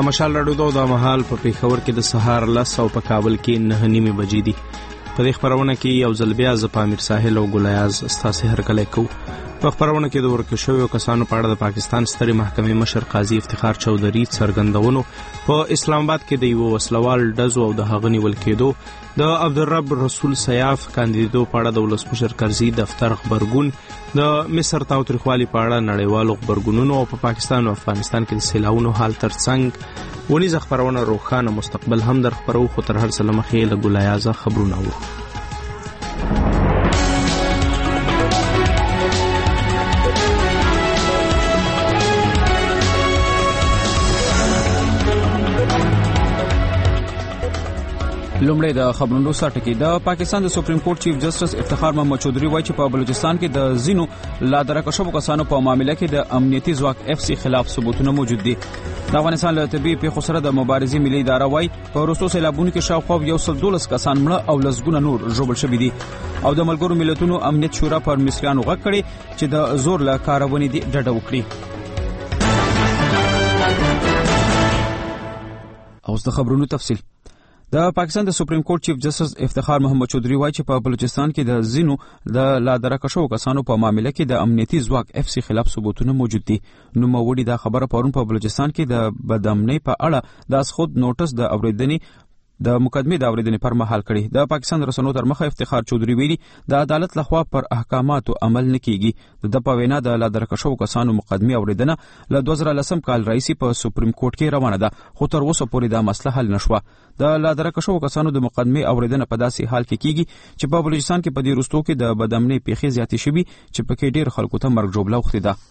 مشال راډیو د مهال په پیښور کې د سهار 10 او په کابل کې 9:30 بجې دي. په دې خبرونه کې یو ځل بیا ز پامیر ساحل او ګلایاز ستاسو هرکلی کوو. په خبرونه کې د ورکه شویو کسانو په اړه د پاکستان سترې محکمې مشر قاضي افتخار چودھری څرګندونو په اسلام آباد کې د یو وسلوال ډزو او د هغه نیول کېدو د عبدالرب رسول سیاف کاندیدو په اړه د ولسمشر کرزي دفتر خبرګون د مصر تاوتریخوالي په اړه نړیوالو خبرګونونو او په پاکستان او افغانستان کې د سیلاونو حال ترڅنګ ونیزه خبرونه روښانه مستقبل هم در خبرو. خو تر هر څه مخکې له ګلایازه خبرونه ورو. لومړی د خبرونو سرټکی. د پاکستان د سپریم کورټ چیف جسټس افتخار محمد چودھری وایي چې په بلوچستان کې د زینو لا درکه شوو کسانو په معاملې کې د امنیتي ځواک اف سی خلاف ثبوتونه موجود دي. د افغانستان له طبي پیښو سره د مبارزې ملي اداره وایي په وروستو سیلابونو کې شاوخوا 112 کسان مړه او لسګونه نور ژوبل شوي دي. او د ملګرو ملتونو امنیت شورا پر مصریانو غږ کړي چې د زور له کارونې دي ډډه وکړي. اوس د خبرونو تفصیل. د پاکستان د سپریم کورټ چیف جسټس افتخار محمد چودھری وایي چې په بلوچستان کې د زینو د لا درکه شوو کسانو په معاملې کې د امنیتي ځواک اف سی خلاف ثبوتونه موجود دي. نو موړي دا خبره پرون په بلوچستان کې د بدامنۍ په اړه د خود نوټس د اوریدنې د مقدمې د اوریدنې پر مهال کړي. د پاکستان رسنیو تر مخه افتخار چودھری ویلي د عدالت لخوا پر احکاماتو عمل نه کیږي. د په وینا د لا درکه شوو کسانو مقدمې اوریدنه له 2010 کال راځي په سپریم کورټ کې روانه ده، خو تر اوسه پورې دا مسله حل نشوه. د لا درکه شوو کسانو د مقدمې اوریدنه په داسې حال کې کیږي چې په بلوچستان کې په دې وروستو کې د بدامنۍ پیښې زیاتې شوي چې پکې ډېر خلکو ته مرګ ژوبله اوښتې ده.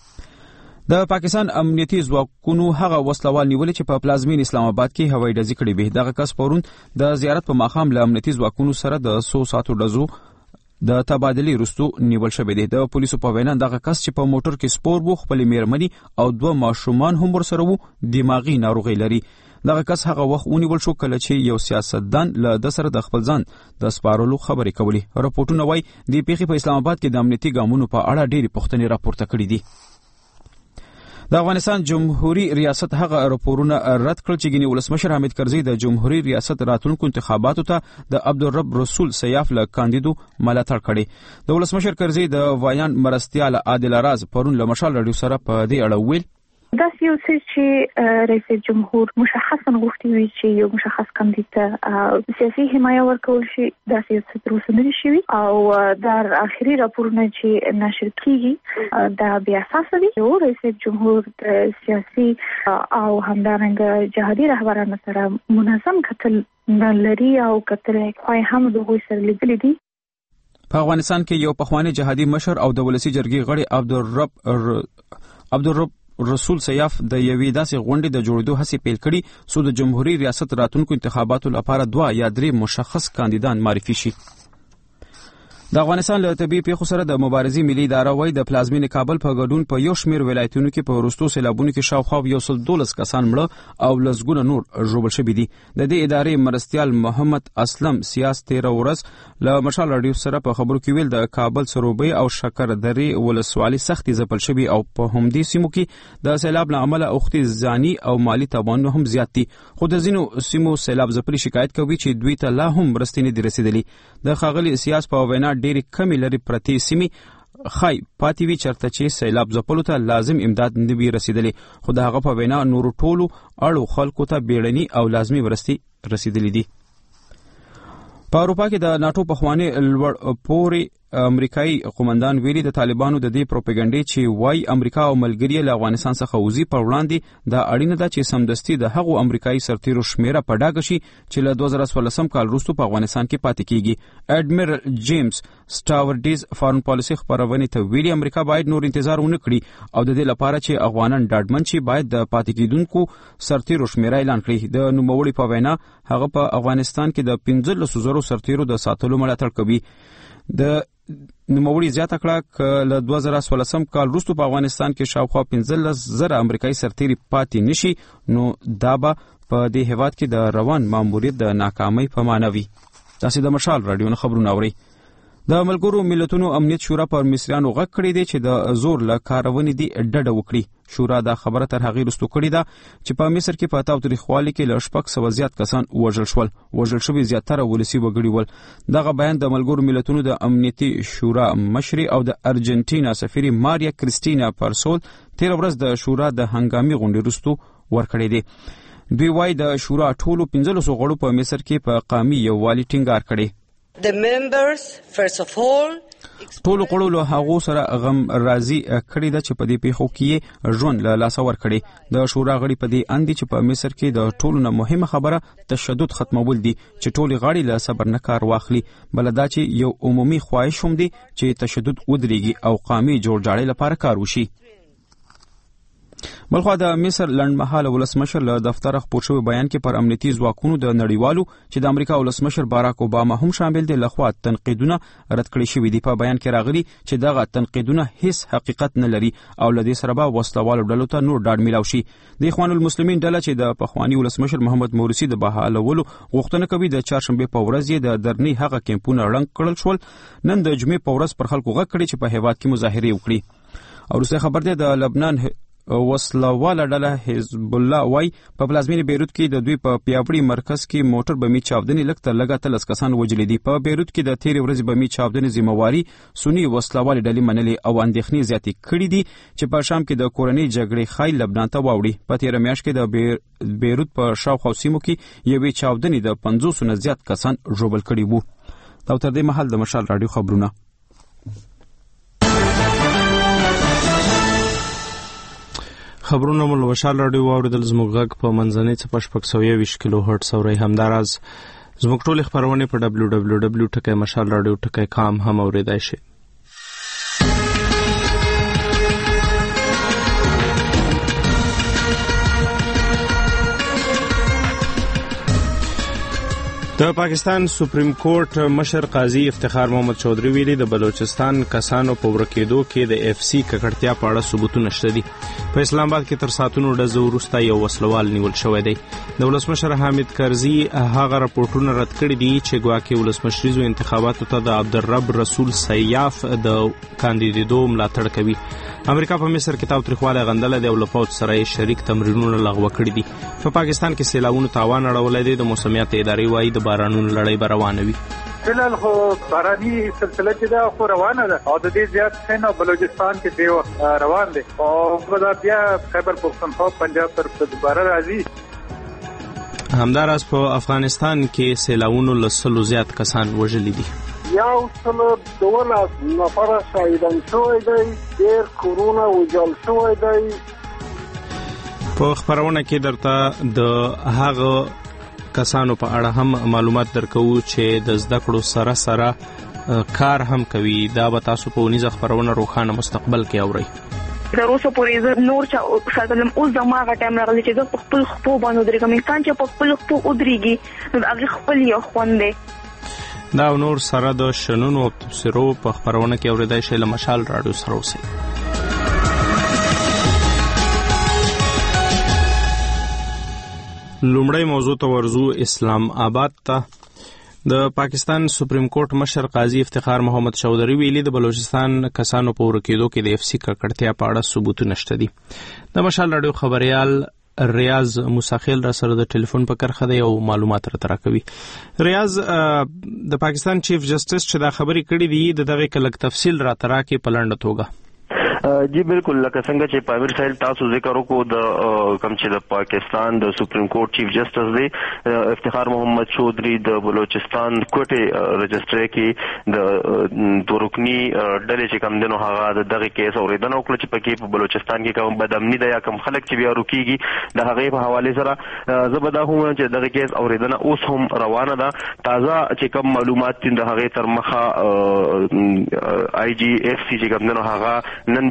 د پاکستان امنیتي ځواکونو هغه وسلوال نیولې چې په پلازمین اسلام آباد کې هوایي ډزې کړې وې. دغه کس پرون د زیارت په ماښام له امنیتي ځواکونو سره د 100 ساعتو ډزو د تبادلې وروسته نیول شوی دی. د پولیسو په وینا دغه کس چې په موټر کې سپور وو، خپل میرمنې او 2 ماشومان هم ورسره وو، دماغي ناروغي لري. دغه کس هغه وخت ونیول شو کله چې یو سیاستدان له د سره د خپل ځان د سپارلو خبرې کولې. راپورټونه وایي د پیښې په اسلام آباد کې د امنیتي ګامونو په اړه ډېری پوښتنې راپورته کړې دي. د افغانستان جمهوریت ریاست هغه راپورونه رد کړل چې ګینه ولسمشر حامد کرزي د جمهوریت ریاست راتلونکو انتخاباتو ته د عبدالرب رسول سیاف له کاندیدو ملاتړ کړي. د ولسمشر کرزي د وایان مرستیال عادل راز پرون له مشال راډیو سره په دې اړه ویل دا یو څه چې رئیس جمهور مشخصا غوښتي وي چې یو مشخص کاندید ته سیاسي حمایه ورکول شي، دا یو څه تر اوسه نه شوی او در اخري راپورونه چې نشر کیږي دا بیا اساس دي. یو رئیس جمهور سیاسي او همدارنګه جهادي رهبرانو سره منظم کتل لري او کتل خو هم د غوښ سره لیدل دي. په افغانستان کې یو پخوانی جهادي مشر او د ولسی جرګې غړي عبدالرب رسول سیاف د یوې داسې غونډې د جوړېدو هڅې پیل کړي څو د جمهوریت ریاست راتلونکو انتخاباتو لپاره 2 یا 3 مشخص کاندیدان معرفي شي. د افغانستان له طبي پیښو سره د مبارزې ملي اداره وایي د پلازمین کابل په ګډون په یو شمېر ولایتونو کې په وروستو سیلابونو کې شاوخوا 112 کسان مړه او لسګونه نور ژوبل شوي دي. د دې ادارې مرستیال محمد اسلم سیاس 13 ورځ له مشال راډیو سره په خبرو کې ویل د کابل سروبي او شکردرې ولسوالۍ سختي ځپل شوي او په همدې سیمو کې د سیلاب له امله اوښتي ځاني او مالی تاوانونه هم زیات دي. خو د ځینو سیمو سیلاب ځپلي شکایت کوي چې دوی ته لا هم مرستې نه دي رسیدلې. د ښاغلي سیاس په وینا ډېری کمی لري پرتې سیمې خای پاتې وی چرته چې سیلاب ځپلو ته لازم امداد نه وي رسیدلی، خو د هغه په وینا نور ټولو اړو خلکو ته بیړني او لازمي مرستې رسیدلې دي. په اروپا کې د ناتو پخوانی لوړ پوري امریکایي قومندان ویلي د طالبانو د دې پروپاګاندا چې وای امریکا او ملګری له افغانستان څخه وزي پر وړاندې د اړینه ده چې سمدستي د هغو امریکایي سرتیرو شمیره په ډاګه شي چې له 2014 کال وروسته په افغانستان کې پاتې کیږي. اډمیرل جیمز سټاورډیز فارن پالیسي خبرونه ته ویلي امریکا باید نور انتظار ونه کړي او د دې لپاره چې افغانان ډاډمن شي باید د پاتې کیدونکو سرتیرو شمیره اعلان کړي. د نوموړي په وینا هغه په افغانستان کې د 15,000 سرتیرو د ساتلو ملاتړ کوي. د نوموړي زیاته کړه چې له 2014 کال وروسته په افغانستان کې شاوخوا 15,000 امریکایي سرتیري پاتې نشي نو دا به په دې هیواد کې د روان ماموریت د ناکامۍ په معنی وي. تاسو د مشال راډیو خبرونه اورئ. د ملګرو ملتونو امنیت شورا پر مصریانو غږ کړی دی چې د زور له کارونې دی ډډه وکړي. شورا دا خبره تر هغې وروسته کړې ده چې په مصر کې په تاوتریخوالي کې له 600 زیات کسان وژل شوي زیاتره ولسي وګړي ول. دغه بیان د ملګرو ملتونو د امنیتي شورا مشري او د ارجنټینا سفیر ماریا کریستینا پارسول تیر ورځ د شورا د هنګامي غونډې وروسته ورکړې دي. دوی وايي د شورا ټولو 15 غړو په مصر کې په قومي یووالي ټینګار کړی. ټولو غړو له هغو سره غم راضي کړی ده چې په دې پیښو کې ژوند له لاسه ورکړي. د شورا غړي په دې اندي چې په مصر کې د ټولو نه مهمه خبره تشدد ختمول دي چې ټولې غړي له صبر نه کار واخلي. بل دا چې یو عمومي خواهش هم دي چې تشدد ودرېږي او قومي جوړجاړي لپاره کار وشي. بلخوا د مصر لنډمهاله ولسمشر له دفتر خپور شوی بیان کې پر امنیتي ځواکونو د نړیوالو چې د امریکا ولسمشر باراک اوباما هم شامل دي لخوا تنقیدونه رد کړي شوي دي. په بیان کې راغلي چې دغه تنقیدونه هیڅ حقیقت نه لري او له دې سره به وسلوالو ډلو ته نور ډاډ میلاو شي. د اخوان المسلمین ډله چې د پخوانی ولسمشر محمد مرسي د بحالولو غوښتنه کوي د چهارشنبه په ورځ یې د درنۍ هغه کیمپونه ړنګ کړل شول. نن د جمعې په ورځ پر خلکو غږ کړي چې په هیواد کې مظاهرې وکړي. او وروسته خبر دی د لبنان وسلواله ډله حزب الله وای په پلازمینه بیروت کې د دوی په پیاوړي مرکز کې موټر بمي چاودنې لږ تر لږه 13 کسان وژل دي. په بیروت کې د تیرې ورځې بمي چاودنې ذمہواری سنی وسلواله ډلې منلې او اندېښنې زیاتې کړې دي چې په شام کې د کورنۍ جګړې خای لبنان ته واوړي. په تیر میاشت کې د بیروت په شاوخوا سیمو کې یوې چاودنې د 500 نه زیات کسان ژوبل کړي وو. دا تر دې مهال د مشال رادیو خبرونه. خبرونه مو له مشال رادیو واوریدل. زموږ غږ په منځنۍ څپه 620 کیلو هرټز اورئ. همداراز زموږ ټولې خبرونه په www.mashalradio.com هم اوریدای شئ. د پاکستان سپریم کورټ مشر قاضي افتخار محمد چودھری ویلي د بلوچستان کسانو په ورکېدو کې د اف سی ککړتیا په اړه ثبوتونه شته دي. په اسلام آباد کې تر ساعتونو ډزو وروسته یو وسلوال نیول شوی دی. د ولسمشر حامد کرزي هغه راپورټونه رد کړي دي چې ګواکې ولسمشریزو انتخاباتو ته د عبدالرب رسول سیاف د کاندیدېدو ملاتړ کوي. امریکا په مصر کې تاوتریخوالی غندلی دی او له پوځ سره یې شریک تمرینونه لغوه کړي دي. په پاکستان کې سیلابونو تاوان اړولی دی. د موسمیات ادارې وایي د بارانونو لړۍ به روانه وي. فلحال خو باراني سلسله چې ده خو روانه ده او د دې زیات سین او بلوچستان کې دی روان دی او دا بیا خیبر پختونخوا پنجاب تر دوباره راځي. همداراز په افغانستان کې سیلابونو له 100 زیات کسان وژلي دي. 112 نفر شهیدان شوی دی، ډېر کورونه ویجاړ شوی دی. په خبرونه کې درته د هغه کسانو په اړه هم معلومات درکو چې د زده کړو سره کار هم کوي. دا به تاسو په ونیزه خبرونه روښانه مستقبل کې اورئ. تر اوسه پورې نور چې ساتلم اوس زموږ ټایم راغلی چې زه په خپل خپل باندې درېږم. انسان چې په خپل خپل ودرېږي نو هغه خپل یو خوند دی. دا نور سره د شنونو او تبصرو په خبرونه کې اورېدای شئ. له مشال رادیو سره اوسئ. لومړی موضوع ته ورځو اسلام آباد ته. د پاکستان سپریم کورټ مشر قاضي افتخار محمد چودھری ویلي د بلوچستان کسانو په ورکېدو کې د اف سی ککړتیا په اړه ثبوتونه شته دي. د مشال رادیو خبريال ریاض موساخیل را سره د ټلیفون په کرخه دی او معلومات راکوي. ریاض، د پاکستان چیف جسټس چې دا خبرې کړې دي د دغه کلک تفصیل را تراکې په لنډه توګه. جی بالکل، لکه څنګه چې پامیر صاحب تاسو ذکر وکړو د کوم چې د پاکستان د سپریم کورټ چیف جسټس دی افتخار محمد چودھری د بلوچستان کوټه رجسټري کې د دورکني ډلې چې کوم دنو هغه دغه کیس اوریدنه وکړه چې پکې په بلوچستان کې کوم بدامني ده یا کوم خلک چې بیا روکيږي د هغه په حواله سره زبدا هم چې دغه کیس اوریدنه اوس هم روانه ده. تازه چې کوم معلومات د هغه تر مخه آی جی اف سی چې کوم دنو هغه نن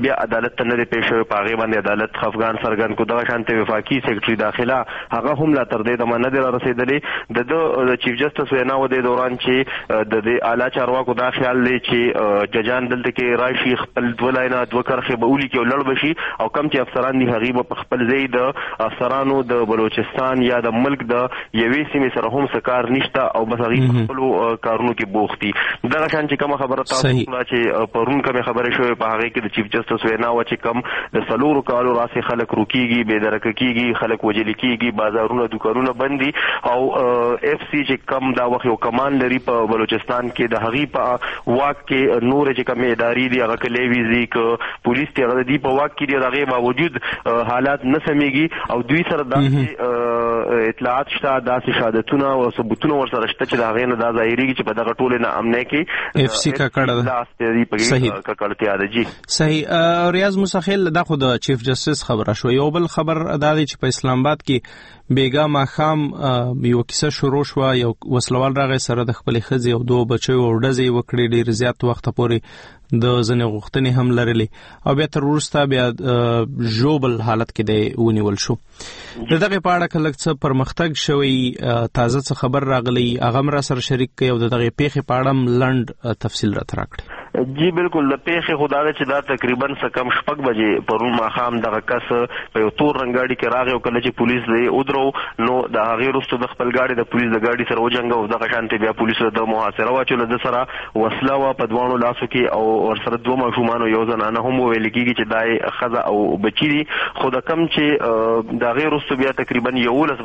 بیا عدالت ته نه پیښ شوی، په هغې باندې عدالت خفګان څرګند کړو. دغه شانته وفاقي سیکرټري داخله هغه هم لا تر دې دمه نه دی رارسېدلی. د چیف جسټس وینا و دې دوران چې د اعلی چارواکو دا خیال دی چې ججان دلته کې راشي، خپل دوه لاینه دوه کرښې به ولیکي او لړ بشي، او کم چې افسران دي هغې به په خپل ځای د افسرانو د بلوچستان یا د ملک د یوې سیمې سره هم څه کار نشته او بس هغې په خپلو کارونو کې بوخت دي. دغه شان چې کومه خبره تاسو وکړه چې پرون کومې خبرې شوې په هغې کې د چیف جسټس وینا وه چې کم د 4 کالو راسې خلک روکېږي، بېدرکه کېږي، خلک وژلي کېږي، بازارونه دوکانونه بند دي، او اف سی چې کم دا وخت یو کمان لري په بلوچستان کې، د هغې په واک کې نور چې کومې ادارې دي هغه که لیویز دي که پولیس دي هغه د دې په واک کې دي، د هغې باوجود حالات نه سمیږي او دوی سره داسې اطلاعات شته، داسې شهادتونه او ثبوتونه ورسره شته چې د هغې نه دا ظاهرېږي چې په دغه ټولې نه امنۍ کې اف سی ککړه ده. صحیح ککړتیا ده. جی صحیح. ریاض موسیخیل، دا خو د چیف جسټس خبره شو. یو بل خبر دا دی چې په اسلام آباد کې بیګا ماښام یو کیسه شروع شوه، یو وسلوال راغی سره د خپلې ښځې او 2 بچیو او ډزې یې وکړې، ډېر زیات وخته پورې د ځینې غوښتنې هم لرلې او بیا تر وروسته بیا ژوبل حالت کې دی ونیول شو. د دغې په اړه که لږ څه پرمختګ شوی، تازه څه خبر راغلی، هغه هم را سره شریک کړئ او د دغې پیښې په اړه هم لنډ تفصیل راته راکړئ. جی بالکل. د پیښې خو دا ده چې دا تقریبا څه کم 6 بجې پرون ماښام دغه کس په یو تور رنګ ګاډي کې راغی او کله چې پولیس دی ودرو نو د هغې وروسته د خپل ګاډي د پولیس د ګاډي سره وجنګه او دغه شانتې بیا پولیسو د محاصره واچوله. د سره وسله وه په 2 لاسو کې او ورسره 2 ماشومان او 1 زنانه هم ویل کېږي چې دا یې ښځه او بچي دي. خو د کم چې د هغې وروسته بیا تقریبا 11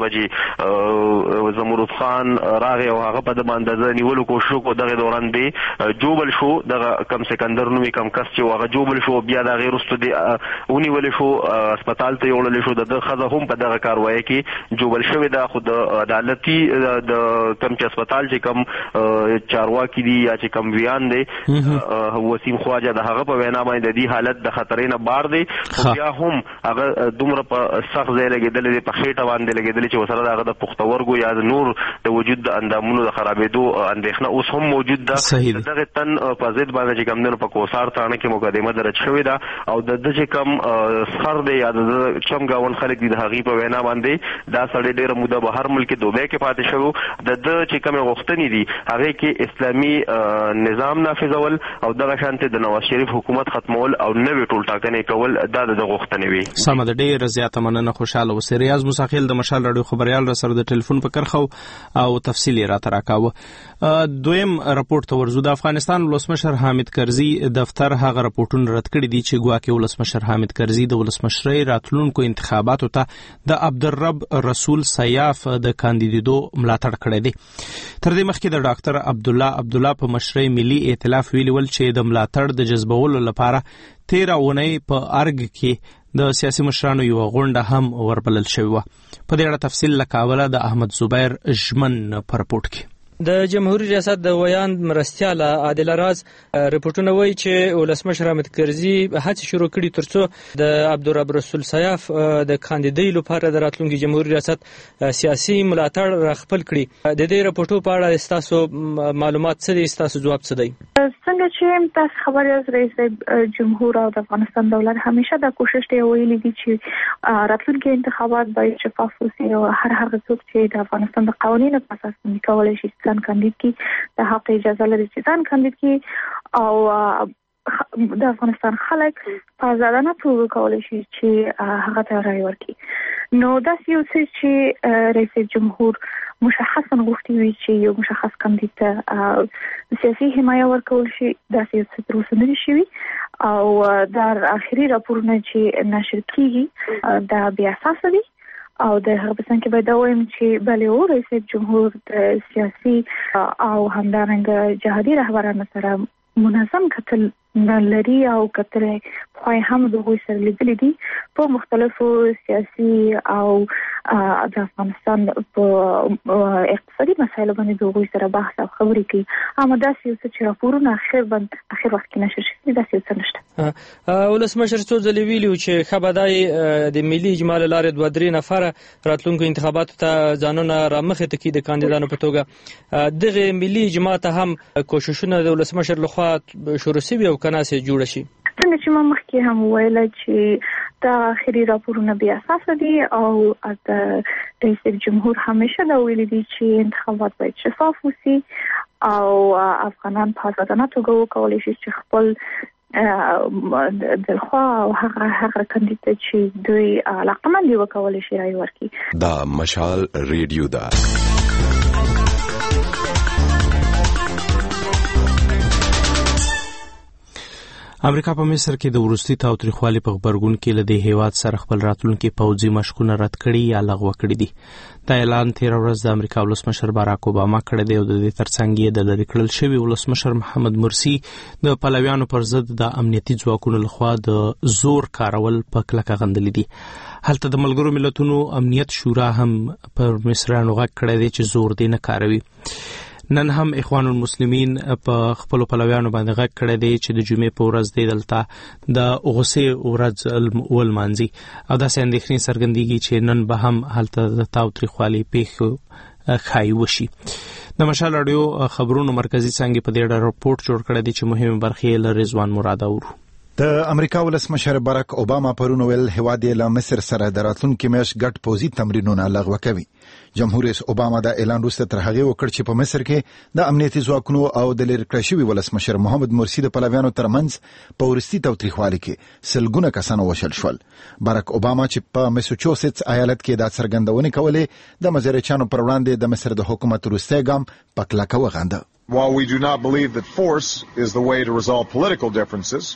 بجې زمرود خان راغی او هغه په د باندې نیولو کوشش وکړو. دغې دوران دی جوبل شو، دغه کم سکندر نومې کم کس چې هغه جوبل شو، بیا د هغې وروسته دی ونیولې شو، هسپتال ته یې وړلی شو. د ده ښځه هم په دغه کاروایۍ کې جوبل شوې ده. خو د عدالتي د کم چې هسپتال چې کم چارواکي دي یا چې کم ویان دی وسیم خواجه، د هغه په وینا باندې د دې حالت د خطرې نه بار دی. خو بیا هم هغه دومره په سخت ځای لګېدلی دی، په خېټه باندې لګېدلی چې ورسره د هغه د پښتورګو یا د نور د وجود د اندامونو د خرابېدو اندېښنه اوس هم موجود ده. د دغې تن په ضد باندې چې کم دی نو په کوسار تاڼه کې مقدمه درج شوې ده او د ده چې کم سخر دی یا د چم ګاونډ خلک دي د هغې په وینا باندې دا سړی ډېره موده به هر ملک دوبۍ کې پاتې شوی. د ده چې کومې غوښتنې دي هغې کې اسلامي نظام نافذول او دغه شانتې د نواز شریف حکومت ختمول او نوې ټولټاکنې کول، دا د ده غوښتنې وي. سمه ده، ډېره زیاته مننه، خوشحاله اوسئ. ریاض موسیخیل د مشال راډیو خبریال را سره د ټلیفون په کرښه او تفصیل یې راته راکاوه. دویم راپورټ ته ورځو. د افغانستان ولسمشر حامد کرزي دفتر هغه راپورټونه رد کړي دي چې ګواکې ولسمشر حامد کرزي د ولسمشرۍ راتلونکو انتخاباتو ته د عبدالرب رسول سیاف د کاندیدېدو ملاتړ کړی دی. تر دې مخکې د ډاکټر عبدالله په مشرۍ ملي ائتلاف ویلي ول چې د ملاتړ د جذبولو لپاره 13 اونۍ په ارګ کې د سیاسي مشرانو یو غونډه هم وربلل شوې وه. په دې اړه تفصیل له کابله د احمد زبیر ژمن په رپورټ کې. د جمهوریت ریاست د ویاند مرستیاله عادل راز رپورټونه وایي چې ولسمشر حامد کرزي هڅې شروع کړي ترڅو د عبدالرب رسول سیاف د کاندیدۍ لپاره د راتلونکي جمهوریت ریاست سیاسي ملاتړ راخپل کړي. د دې رپورټو په اړه ستاسو معلومات څه دي؟ ستاسو ځواب څه دی؟ څنګه چې تاسو خبر یاست، رئیس جمهور او د افغانستان دولت همیشه دا کوشش دی ویلي دي چې راتلونکي انتخابات باید شفاف وي او هر هغه څوک چې د افغانستان د قوانینو په اساس کولی شي کاندید کی د حق اجازه لري چې ځان کاندید کی او د افغانستان خلک په ازادانه توګه کولی شي چې هغه ته رایه ورکړي. نو دا یو څه چې رئیس جمهور مشخصا غوښتي وي چې یو مشخص کاندید ته سیاسي حمایه ورکول شي، دا یو څه تر اوسه نه دي شوي او دا آخري راپورونه چې نشر کیږي دا بې اساسه دي او د هغه په څنګ کې باید دا وایم چې بلې رئیس جمهور د سیاسي او همدارنګه جهادي رهبرانو سره منظم کتل لري او کتل خو هم د هغوی سره لیدلي دي په مختلفو سیاسي او د افغانستان په اقتصادي مسایلو باندې د هغوی سره بحث او خبرې کوي. اما داسې یو څه چې راپورونه اخر وخت کې نشر شوي داسې یو څه نشته. ولسمشر څو ځلې ویلي چې ښه به دا د ملي اجماع له لارې 2-3 نفره راتلونکو انتخاباتو ته ځانونه رامخې ته کړي د کاندیدانو په توګه. دغه ملي اجماع ته هم کوششونه د ولسمشر لخوا شروع شوي او که نه سې جوړه شي؟ څنګه چې ما مخکې هم ویل چې دا اخري راپورونه بیا اساس دي او د رئیس جمهور همیشه دا ویلي دي چې انتخابات باید شفاف وي او افغانان په آزادانه توګه وکولای شي چې خپل دلخوا او هغه کاندید چې دوی علاقمند وکولای شي رای ورکړي. دا مشال ریډیو دا امریکا په مصر کې د وروستي تاوتریخوالي په خبرګون کې له دې هیواد سره خپل راتلونکي پوځي مشقونه رد کړي یا لغوه کړي دي. دا اعلان تیر ورځ د امریکا ولسمشر باراک اوباما کړی دی او د دې ترڅنګ یې د لرې کړل شوی ولسمشر محمد مرسی د پلویانو پر ضد د امنیتي ځواکونو لخوا د زور کارول په کلکه غندلي دي. هلته د ملګرو ملتونو امنیت شورا هم پر مصریانو غږ کړی دی چې زور دې نه کاروي. نن هم اخوان المسلمین په خپل پلویانو باندې غږ کړی دی چې د جمعې په ورځ دی دلته د غصې ورځ ولمانځي او داسې اندېښنې څرګندېږي چې نن به هم هلته د تاوتریخوالي پیښې ښایي وشي. د مشال راډیو خبرونو مرکزي څانګې په دې اړه راپورټ جوړ کړی دی چې مهمه برخې یې له رضوان مراد اورو. د امریکا ولسمشر باراک اوباما پرون ویل هیواد یې له مصر سره د راتلونکي میاشت ګډ پوځي تمرینونه لغوه کوي. جمهور رئیس اوباما دا اعلان وروسته تر هغې وکړ چې په مصر کې د امنیتي ځواکونو او د لرې کړل شوي ولسمشر محمد مرسی د پلویانو ترمنځ په وروستي تاوتریخوالي کې سلګونه کسان وشل شول. باراک اوباما چې په میساچوسټس ایالت کې دا څرګندونې کولې د مزارچیانو پر وړاندې د مصر د حکومت وروستی ګام په کلکه وغنده. While we do not believe that force is the way to resolve political differences,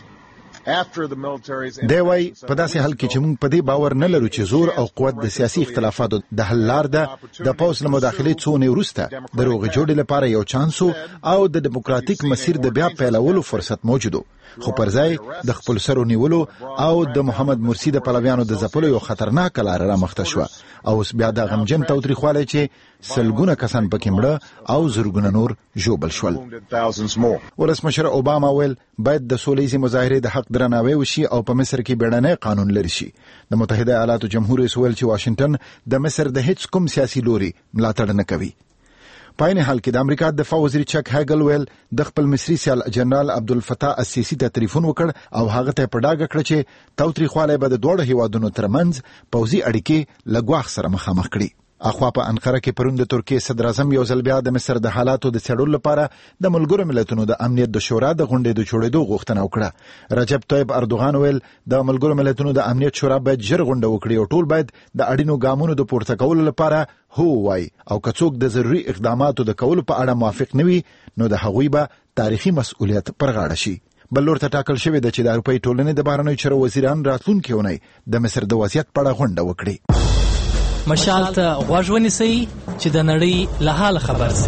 دی وای په داسې حال کې چې موږ په دې باور نه لرو چې زور او قوت د سیاسي اختلافاتو د حل لار ده. د پوځ له مداخلې څو نه وروسته د روغې جوړې لپاره یو چانس او د دیموکراتیک مسیر د بیا پیلولو فرصت موجود خو پر ځای د خپل سرو نیولو او د محمد مرسی د پلویانو د ځپلو یو خطرناک لار را مخته شوه او اوس بیا د غمجن تاوتریخوالی چې سلګونه کسان پکې مړه او زرګونه نور ژوبل شول. ولسمشر اوباما ویل باید د سولیزي مظاهرې د حق درناوی وشي او په مصر کې بیړنی قانون لري شي. د متحده ایالاتو جمهور رئیس ویل چې واشنگټن د مصر د هیڅ کوم سیاسي لوري ملاتړ نه کوي. په عین حال کې د امریکا دفاع وزیر چک هاګل ویل د خپل مصري سیال جنرال عبدالفتاح السیسی ته ټلیفون وکړ او هغه ته په ډاګه کړ چې تاوتریخوالی به د دوړو هیوادونو ترمنځ پوځي اړیکې له ګواښ سره مخامخ کړي. اخوا په انقره کې پرون د ترکیې صدر اعظم یو ځل بیا د مصر د حالاتو د څېړلو لپاره د ملګرو ملتونو د امنیت د شورا د غونډې د جوړېدو غوښتنه وکړه. رجب طیب اردوغان ویل د ملګرو ملتونو د امنیت شورا باید ژر غونډه وکړي او ټول باید د اړینو ګامونو د پورته کولو لپاره هو وای او که څوک د ضروري اقداماتو د کولو په اړه موافق نه وي نو د هغوی به تاریخي مسؤلیت پر غاړه شي. بل لور ته ټاکل شوی د چې د اروپای ټولنې د بهرنیو چارو وزیران راتلونکي اونۍ د مصر د وضعیت په اړه غونډه وکړي. مشال ته غوږ ونیسئ چې د نړۍ له حال خبر شئ.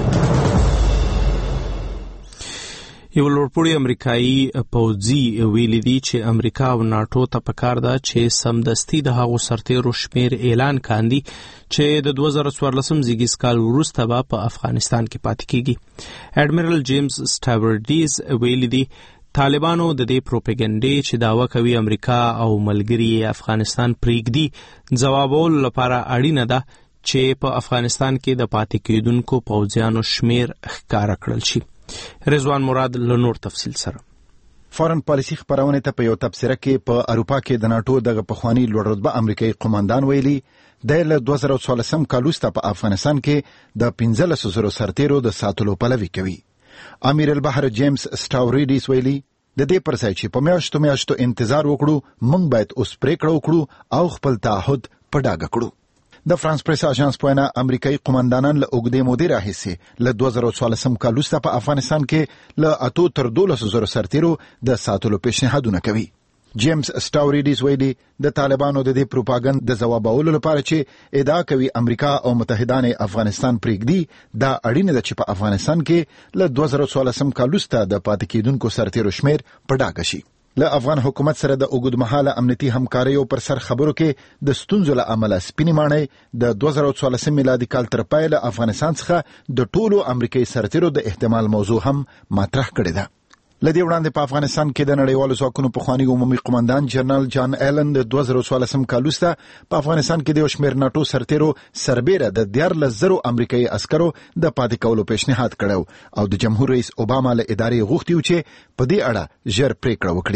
یو لوړپوړی امریکایي پوځي ویلي دی چې امریکا او ناټو ته پکار ده چې سمدستي د هغو سرتیرو شمیر اعلان کاندي چې د 2014 زیږیز کال وروسته به په افغانستان کې پاتې کیږي. اډمیرل جیمز سټاورډیز ویلي دی طالبانو د دې پروپاګاندا چې داوا کوي امریکا او ملګري افغانستان پریږدي ځوابول لپاره اړینه ده چې په افغانستان کې د پاتې کېدونکو پوځیانو شمیر ښکاره کړل شي. رضوان مراد له نور تفصیل سره. فارن پالیسی خبرونه ته په یو تبصره کې په اروپا کې د ناټو دغه پخوانی لوړ رتبه امریکایي قوماندان ویلي د 2014 کال وروسته په افغانستان کې د 15,000 سرتیرو د ساتلو پلوي کوي. امیر البحر جیمز سټاورډیز ویلي د دې پر ځای چې په میاشتو انتظار وکړو موږ باید اوس پریکړه وکړو او خپل تعهد په ډاګه کړو. د فرانس پریس اژانس په وینا امریکایي قومندانان له اوږدې مودې راهیسې له 2014 کال وروسته په افغانستان کې له 8 تر 12,000 سرتیرو د ساتلو پیشنهادونه کوي. جیمز سټاورډیز ویلي د طالبانو د دې پروپاګاندا د ځوابولو لپاره چې ادعا کوي امریکا او متحدان افغانستان پریږدي دا اړینه ده چې په افغانستان کې له 2014 کال وروسته د پاتې کېدونکو سرتیرو شمیر په ډاګه شي. له افغان حکومت سره د اوږدمهاله امنیتي همکاریو پر سر خبرو کې د ستونزو له امله سپینې ماڼۍ د 2014 میلادي کال تر پایه افغانستان څخه د ټولو امریکایي سرتیرو د احتمال موضوع هم مطرح کړې ده. لدې وړاندې په افغانستان کې د نړیوالو ځواکونو پخوانی عمومي قومندان جنرال جان ایلن د 2014 کال وروسته په افغانستان کې د یو شمېر ناټو سرتیرو سربیره د 14,000 امریکایي عسکرو د پاتې کولو پیشنهاد کړو او د جمهور رئیس اوباما له ادارې غوښتي و چې په دې اړه ژر پریکړه وکړي.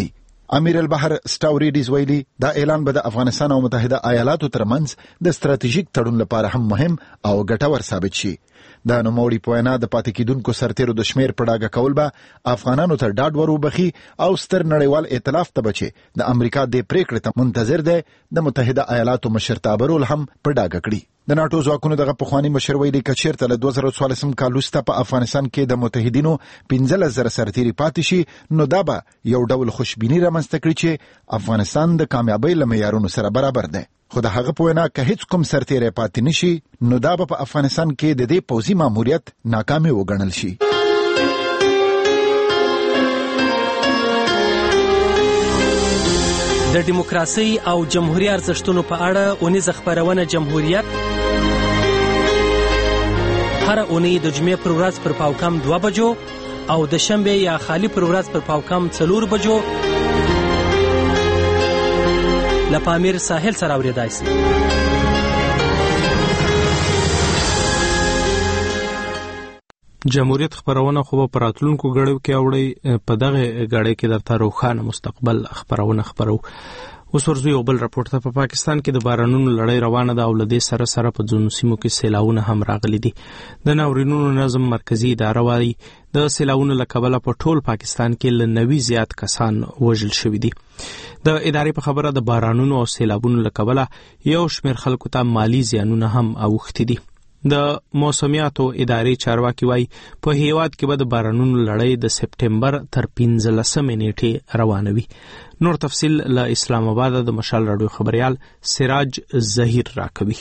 امیر البحر سټاوریډیز ویلي دا اعلان به د افغانستان او متحده ایالاتو ترمنځ د ستراتیژیک تړون لپاره هم مهم او ګټور ثابت شي. د نوموړي په وینا د پاتې کېدونکو سرتیرو د شمیر په ډاګه کول به افغانانو ته ډاډ وروبخي او ستر نړیوال ائتلاف ته بچي د امریکا د پریکړې ته منتظر دی د متحده ایالاتو مشرتابه رول هم په ډاګه کړي. د ناتو ځواکونو دغه پخوانی مشر ویلي کچیرته له 2014 کال وروسته په افغانستان کې د متحدینو 15,000 سرتیري پاتې شي نو دا به یو ډول خوشبیني رامنځته کړي چې افغانستان د کامیابۍ له معیارونو سره برابر دی. خو د هغه په وینا که هیڅ کوم سرتیری پاتې نشي نو دا به په افغانستان کې د دې پوځي ماموریت ناکامي وګڼل شي. د دیموکراسي او جمهوریت ارزښتونو په اړه اونیزه خبرونه جمهوریت هر اونۍ د جمعې پر ورځ پر پاوکم 2 بجو او د شنبه یا خالی پر ورځ پر پاوکم 4 بجو له پامیر ساحل سره اوریدای شي. جمهوریت خبرونه خو په راتلونکو غړو کې اوړي په دغه غړې کې درته روښانه مستقبل خبرونه خبرو. اوس ورځو یو بل راپورټ ته په پاکستان کې د بارانونو لړۍ روانه ده او له دې سره سره په ځینو سیمو کې سیلاونه هم راغلي دي. د ناورینونو نظم مرکزی اداره وايي د سیلاونو له کبله په ټول پاکستان کې ل 90 زیات کسان وژل شوي دي. د ادارې په خبره د بارانونو او سیلابونو له کبله یو شمېر خلکو ته مالی زیانونه هم اوښتي دي. د موسمیاتو ادارې چارواکي وایي په هیواد کې به د بارانونو لړۍ د سپټمبر تر 15 نیټې روانه وي. نور تفصیل له اسلام آباد د مشال راډیو خبريال سراج ظهیر راکوي.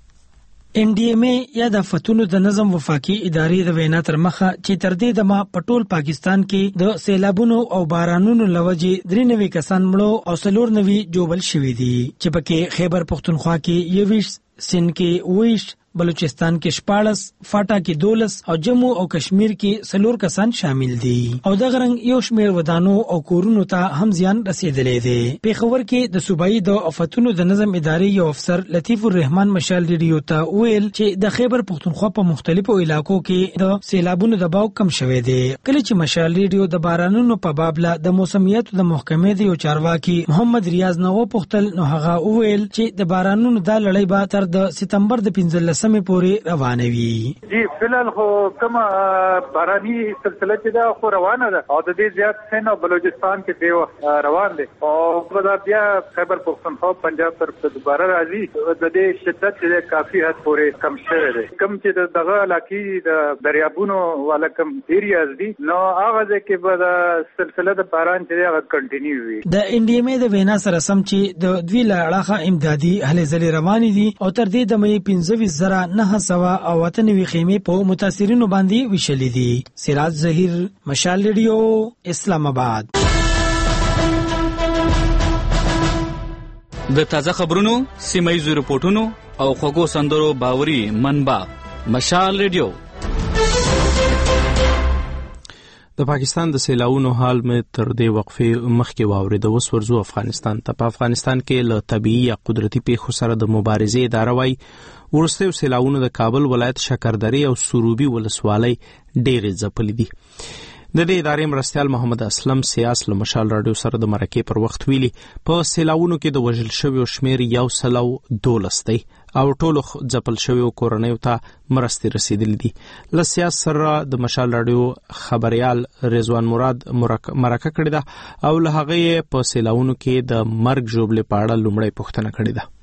NDMA یا د فتونو د نظم وفاقي ادارې د وینا تر مخه چې تر دې دمه په ټول پاکستان کې د سیلابونو او بارانونو لوجې 93 کسان مړو او 94 جوړل شوي دي چې پکې خیبر پختونخوا کې 21 سند کې 20 بلوچستان کې 14 فاټا کې 12 او جموں او کشمیر کې 4 کسان شامل دي او د غرنګ یو شمیر ودانو او کورونو ته هم زیان رسیدلې دي. په خبر کې د صوبایي د افتونو د نظم ادارې یو افسر لطیف الرحمن مشال ریډیو ته ویل چې د خیبر پختونخوا په مختلفو علاقو کې د سیلابونو دباو کم شوی دی. کله چې مشال ریډیو د بارانونو په باب له د موسمیاتو د محکمې د یو چارواکي محمد ریاض نو پختل نو هغه ویل چې د بارانونو د لړۍ به تر د سپتمبر د 15 سمې پورې روانه وي. جی فلحال خو کومه باراني سلسله چې دا خو روانه ده او د دې زیات سند او بلوچستان کې دی روان دي او په بیا خیبر پختونخوا پنجاب پر دوباره راځي. د دې شدت چې کافي حد پورې کم شوی دی. کم چې دغه علاقې د دریابونو والا کم ایریاز دي نو هغه ځکه به د سلسله د باران چې هغه کنټینیو وي. د NDMA د وینا سره سم چې د دوی له اړخه امدادي هلې ځلې روانې دي او تر دې د مې 15,900 او 98 خیمې په متاثرینو باندې وشلې دي. سراج ظهیر مشال ریډیو اسلام آباد. د تازه خبرونو سیمایي رپورټونو او خوږو سندرو باوري منبع مشال ریډیو. د پاکستان د سیلاونو حال مې تر دې وقفې مخکې واورید. اوس ورځو افغانستان ته. په افغانستان کې له طبيعي یا قدرتي پیښو سره د مبارزې اداره وايي ورسته سیلاونو د کابل ولایت شکردرې او سروبي ولسوالۍ ډېرې ځپلې دي. د دې ادارې مرستیال محمد اسلم سیاس له مشال راډیو سره د مرکې پر وخت ویلي په سیلاونو کې د وژل شویو شمیر 112 دی او ټولو ځپل شویو کورنیو ته مرستې رسیدلې دي. له سیاس سره د مشال راډیو خبريال رضوان مراد مرکه کړې ده او له هغه په سیلاونو کې د مرګ ژوبلې په اړه لومړی پوښتنه کړې ده.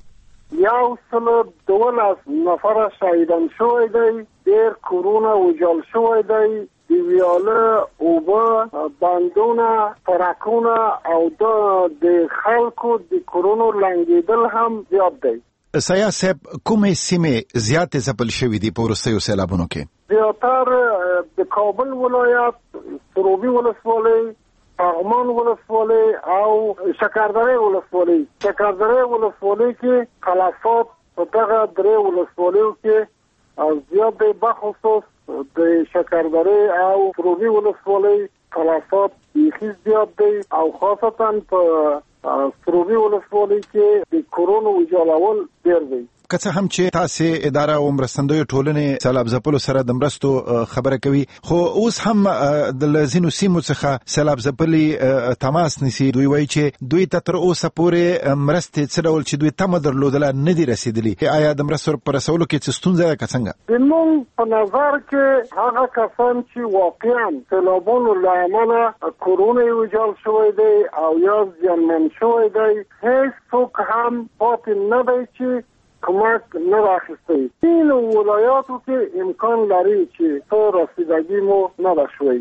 112 نفر شهیدان شوی دی. ډېر کورونه ویجاړ شوی دی. د ویاله اوبه بندونه تراکونه او د خلکو د کورونو لنګېدل هم زیات دی. سیاس صاحب کومې سیمې زیاتې ځپل شوې دي په وروستیو سیلابونو کې؟ زیاتره د کابل ولایت سروبي ولسوالۍ پغمان ولسوالۍ او شکردرې ولسوالۍ. شکردرې ولسوالۍ کې خلافات په دغه درې ولسوالیو کې زیات دی. بخصوص د شکردرې او سروبي ولسوالۍ خلافات بیخي زیات دی او خاصتا په سروبي ولسوالۍ کې د کورونو ویجاړول ډېر دی. که څه هم چې تاسو اداره او مرستندوی ټولنې سیلاب ځپلو سره د مرستو خبره کوي، خو اوس هم د لزینو سیمو څخه سیلاب ځپلي تماس نیسي. دوی وایي چې دوی ته تر اوسه پورې مرستې څه ډول چې دوی تمه درلودله نه دي رسیدلي. آیا د مرستو په رسولو کې څه ستونزه ده که څنګه؟ زموږ په نظر کې هغه کسان چې واقعا سیلابونو له امله کورونه یې ویجاړ شوی دی او یا زیانمن شوی دی، هیڅ څوک هم پاتې نه دی چې کمک نه راخیستی. این ولایاتو کې امکان لري چې څه رسیدګي مو نه ده شوی.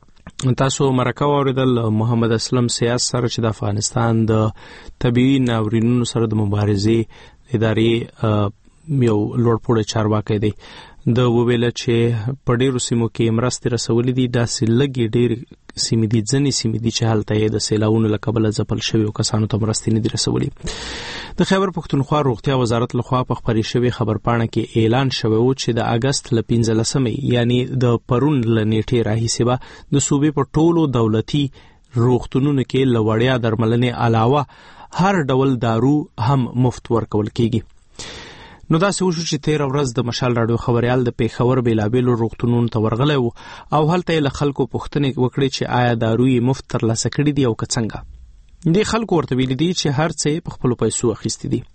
تاسو مرکه واوریدل محمد اسلم سیاس سره چې د افغانستان د طبيعي ناورینونو سره د مبارزې ادارې یو لوړپوړی چارواکی دی. د وویل چې په ډیرو سیمو کې مرستې رسولې دي، داسې لږې ډېر سیمې دي، ځینې سیمې دي چې هلته یې د سیلاونو له کبله ځپل شوي کسانو ته مرستې نه دي رسولې. د خیبر پښتونخوا روغتیا وزارت لخوا په خپرې شوې خبرپاڼه کې اعلان شوی و چې د اګست له 15 یعنی د پرون له نیټې راهیسې به د صوبې په ټولو دولتي روغتونونو کې له وړیا درملنې علاوه هر ډول دارو هم مفت ورکول کیږي. نو داسې وشو چې 13 ورځ د مشال راډیو خبريال د پیښور بیلابیلو روغتونونو ته ورغلی و او هلته یې له خلکو پوښتنې وکړې چې آیا داروی مفت ترلاسه کړي دي او که څنګه. دې خلکو ورته ویلي دي چې هر څه په خپلو پیسو اخیستي دي.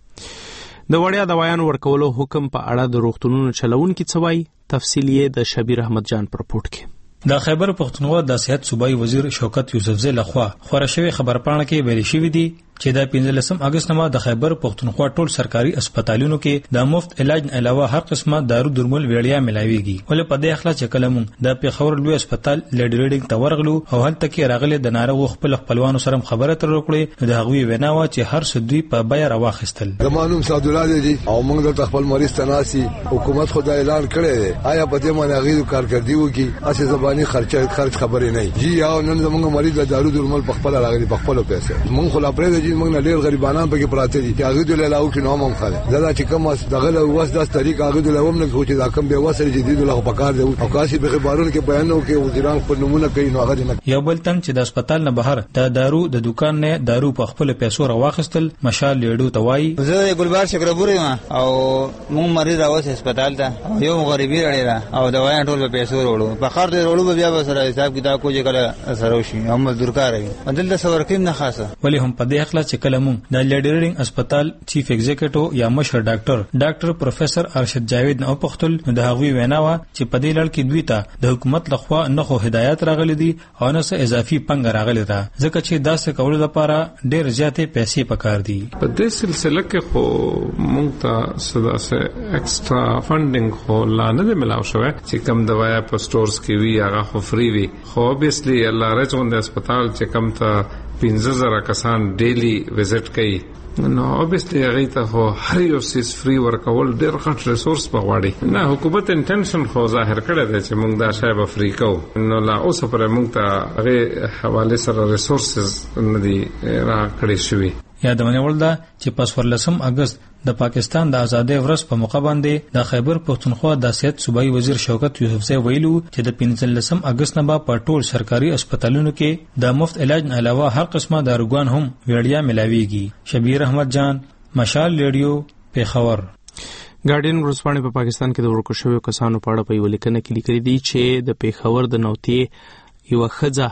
د وړیا دوايانو ورکولو حکم په اړه د روغتونونو چلونکي څه وایي، تفصیل یې د شبیر احمد جان پر رپورټ کې. د خیبر پښتونخوا د صحت صوبایي وزیر شوکت یوسفزئی لخوا خبره شوی خبرپاڼه کې ویل شوی دی چې د 15 اگست نه د خیبر پښتونخوا ټول سرکاري هسپتالونو کې د مفت علاج نه علاوه هر قسمه دارو درمل وړیا ملاويږي. ولې په دې اخلاص چې کلمون د پیښور لوی هسپتال لیډریډینګ ته ورغلو او هلته کې راغلي د ناروغ خپلوانو سره خبره تر وکړي، د هغوی ویناوه چې هر څه دوی په بیا راواخستل. د معلوم سعد الله دی او موږ د خپل مریض تناسي حکومت خدای اعلان کړی دی، آیا په دې باندې غیر کارکردګي وکي اسه زبانی خرچ خبرې نه جی او نن زموږ مریض د دارو درمل په خپل راغلي په خپل پیسې موږ خو لا پرې دی موږ نه ډیر غریب بانان پکې پراته دي چې هغه د لاو کې نوم هم خاله زړه چې کوم دغه واس د طریق هغه د لاوم نه کوي چې دا کوم به واسره جديد له پکار دی او کاسي به خبرونه کې بیانو کې وزیران په نمونه کوي نو هغه نه. یو بل تن چې د هسپتال نه بهر د دارو د دکان نه دارو په خپل پیسو راواخستل مشال لیډو توای. زه ګلبار شکرپوري او مون مریض راوځه هسپتال ته یو غریبی لري او دوايان ټول په پیسو وروړو په خار دی وروړو بیا به سره حساب کتاب کوی کله سره وشي هم مزدورکار وي بدل د سورکیم نه خاصه. ولی هم په دې اخلاص چې کله مون د لیډرینګ هسپتال چیف ایگزیکټیو یا مشر ډاکټر پروفیسور ارشد جاوید نه پختل د هغوی ویناوه چې په دې لړ کې دوی ته د حکومت لخوا نه خو هدایت راغلي دي او نه څه اضافي پنګ راغلي ده ځکه چې داسې کول لپاره ډېر زیاتې پیسې پکار دي. په دې سلسله کې خو موږ ته سداسه ایکسترا فندینګ خو لا نه دی ملاو شوی چې کم دوايا په سٹورز کې وی هغه خو فری وی خو obviously الله رچون د هسپتال چې کم ته 15000 کسان ډیلی وزټ کوي نو obviously هغه ته خو هر یو سیس فری ورکول ډېر غټ ریسورس بغواړي. نه حکومت انټنشن خو ظاهر کړی دی چې موږ دا شی به فری کوو نو لا اوس پر موږ ته هغه حواله سره ریسورسز نه دي راکړی شوی. یادونه ولدا چې په 14 اگست د پاکستان د ازادۍ ورځ په موقع باندې د خیبر پښتونخوا د صحت صوبایي وزیر شوکت یوسفزئی ویلو چې د 15 اگست نه په ټول سرکاري هسپتالونو کې د مفت علاج نه علاوه هر قسمه داروګان هم وړیا ملاويږي. شبیر احمد جان مشال ریډیو پیښور. ګارډین ورځپاڼه په پاکستان کې د ورکو شویو کسانو په اړه په یو لیکنه کې لیکلي دي چې د پیښور د نوتي یو خزه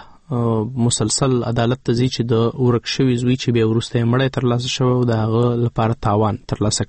مسلسل عدالت ته ځي چې د ورک شوی زوی چې به ورسته مړی ترلاسه شوی او دغه لپاره تاوان ترلاسه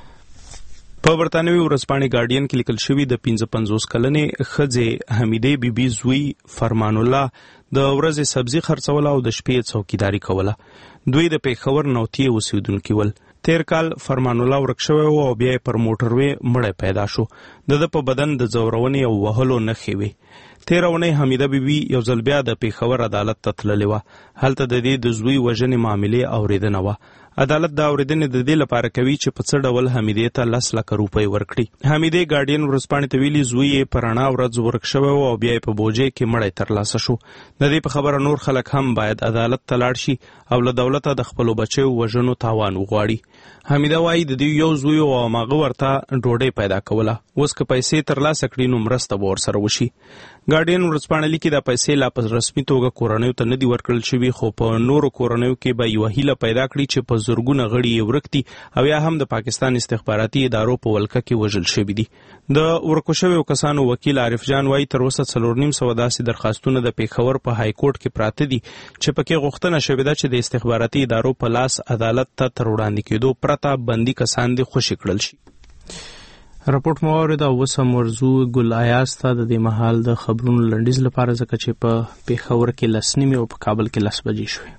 کړي. په برتانوي ورځپاڼې ګارډین کې لیکل شوی د 55 کلنې خځې حمیده بیبي زوی فرمان الله د ورځې سبزی خرڅول او د شپې څوکیداری کوله. دوی د پیښور نوتي اوسیدونکو ول. تیر کال فرمان الله ورک شوی او بیا پر موټروي مړی پیدا شو. د په بدن د زورونې او وهلو نښې وي. 13 ونې حمیده بیبي یو ځل بیا د پیښور عدالت ته تللې وه. هلته د دې د زوی وژنې معاملې اورېدنه وه. عدالت دا اورېدنې د دې لپاره کوي چې په څه ډول حمیدې ته 10 لک روپۍ ورکړي. حمیدې ګارډین ورځپاڼې ته ویلي زوی یې په رڼا ورځ ورک شوی او بیا یې په بوجۍ کې مړی ترلاسه شو. د دې په خبره نور خلک هم باید عدالت ته لاړ شي او له دولته د خپلو بچیو وژنو تاوان وغواړي. حمیده وایي د دې یو زوی او هغه ورته ډوډۍ پیدا کوله. اوس که پیسې ترلاسه کړي نو مرسته به ورسره وشي. ګارډین ورځپاڼه لیکي دا پیسې لا په رسمي توګه کورنیو ته نه دي ورکړل شوي، خو په نورو کورنیو کې به یوه هیله پیدا کړي چې په زرګونه غړي یې ورک دي او یا هم د پاکستان استخباراتي ادارو په ولکه کې وژل شوي دي. د ورکو شویو کسانو وکیل عارف جان وایي تر اوسه 4.5 داسې درخواستونه د پیښور په های کورټ کې پراته دي چې پکې غوښتنه شوې ده چې د استخباراتي ادارو په لاس عدالت ته تر وړاندې کېدو پرته بندي کسان دې خوشي کړل شي. راپورټ مو واورېد او اوس هم ورځو ګل ایاز ته د دې مهال د خبرونو لنډیز لپاره، ځکه چې په پیښور کې 10:30 او په کابل کې 10 بجې شوې.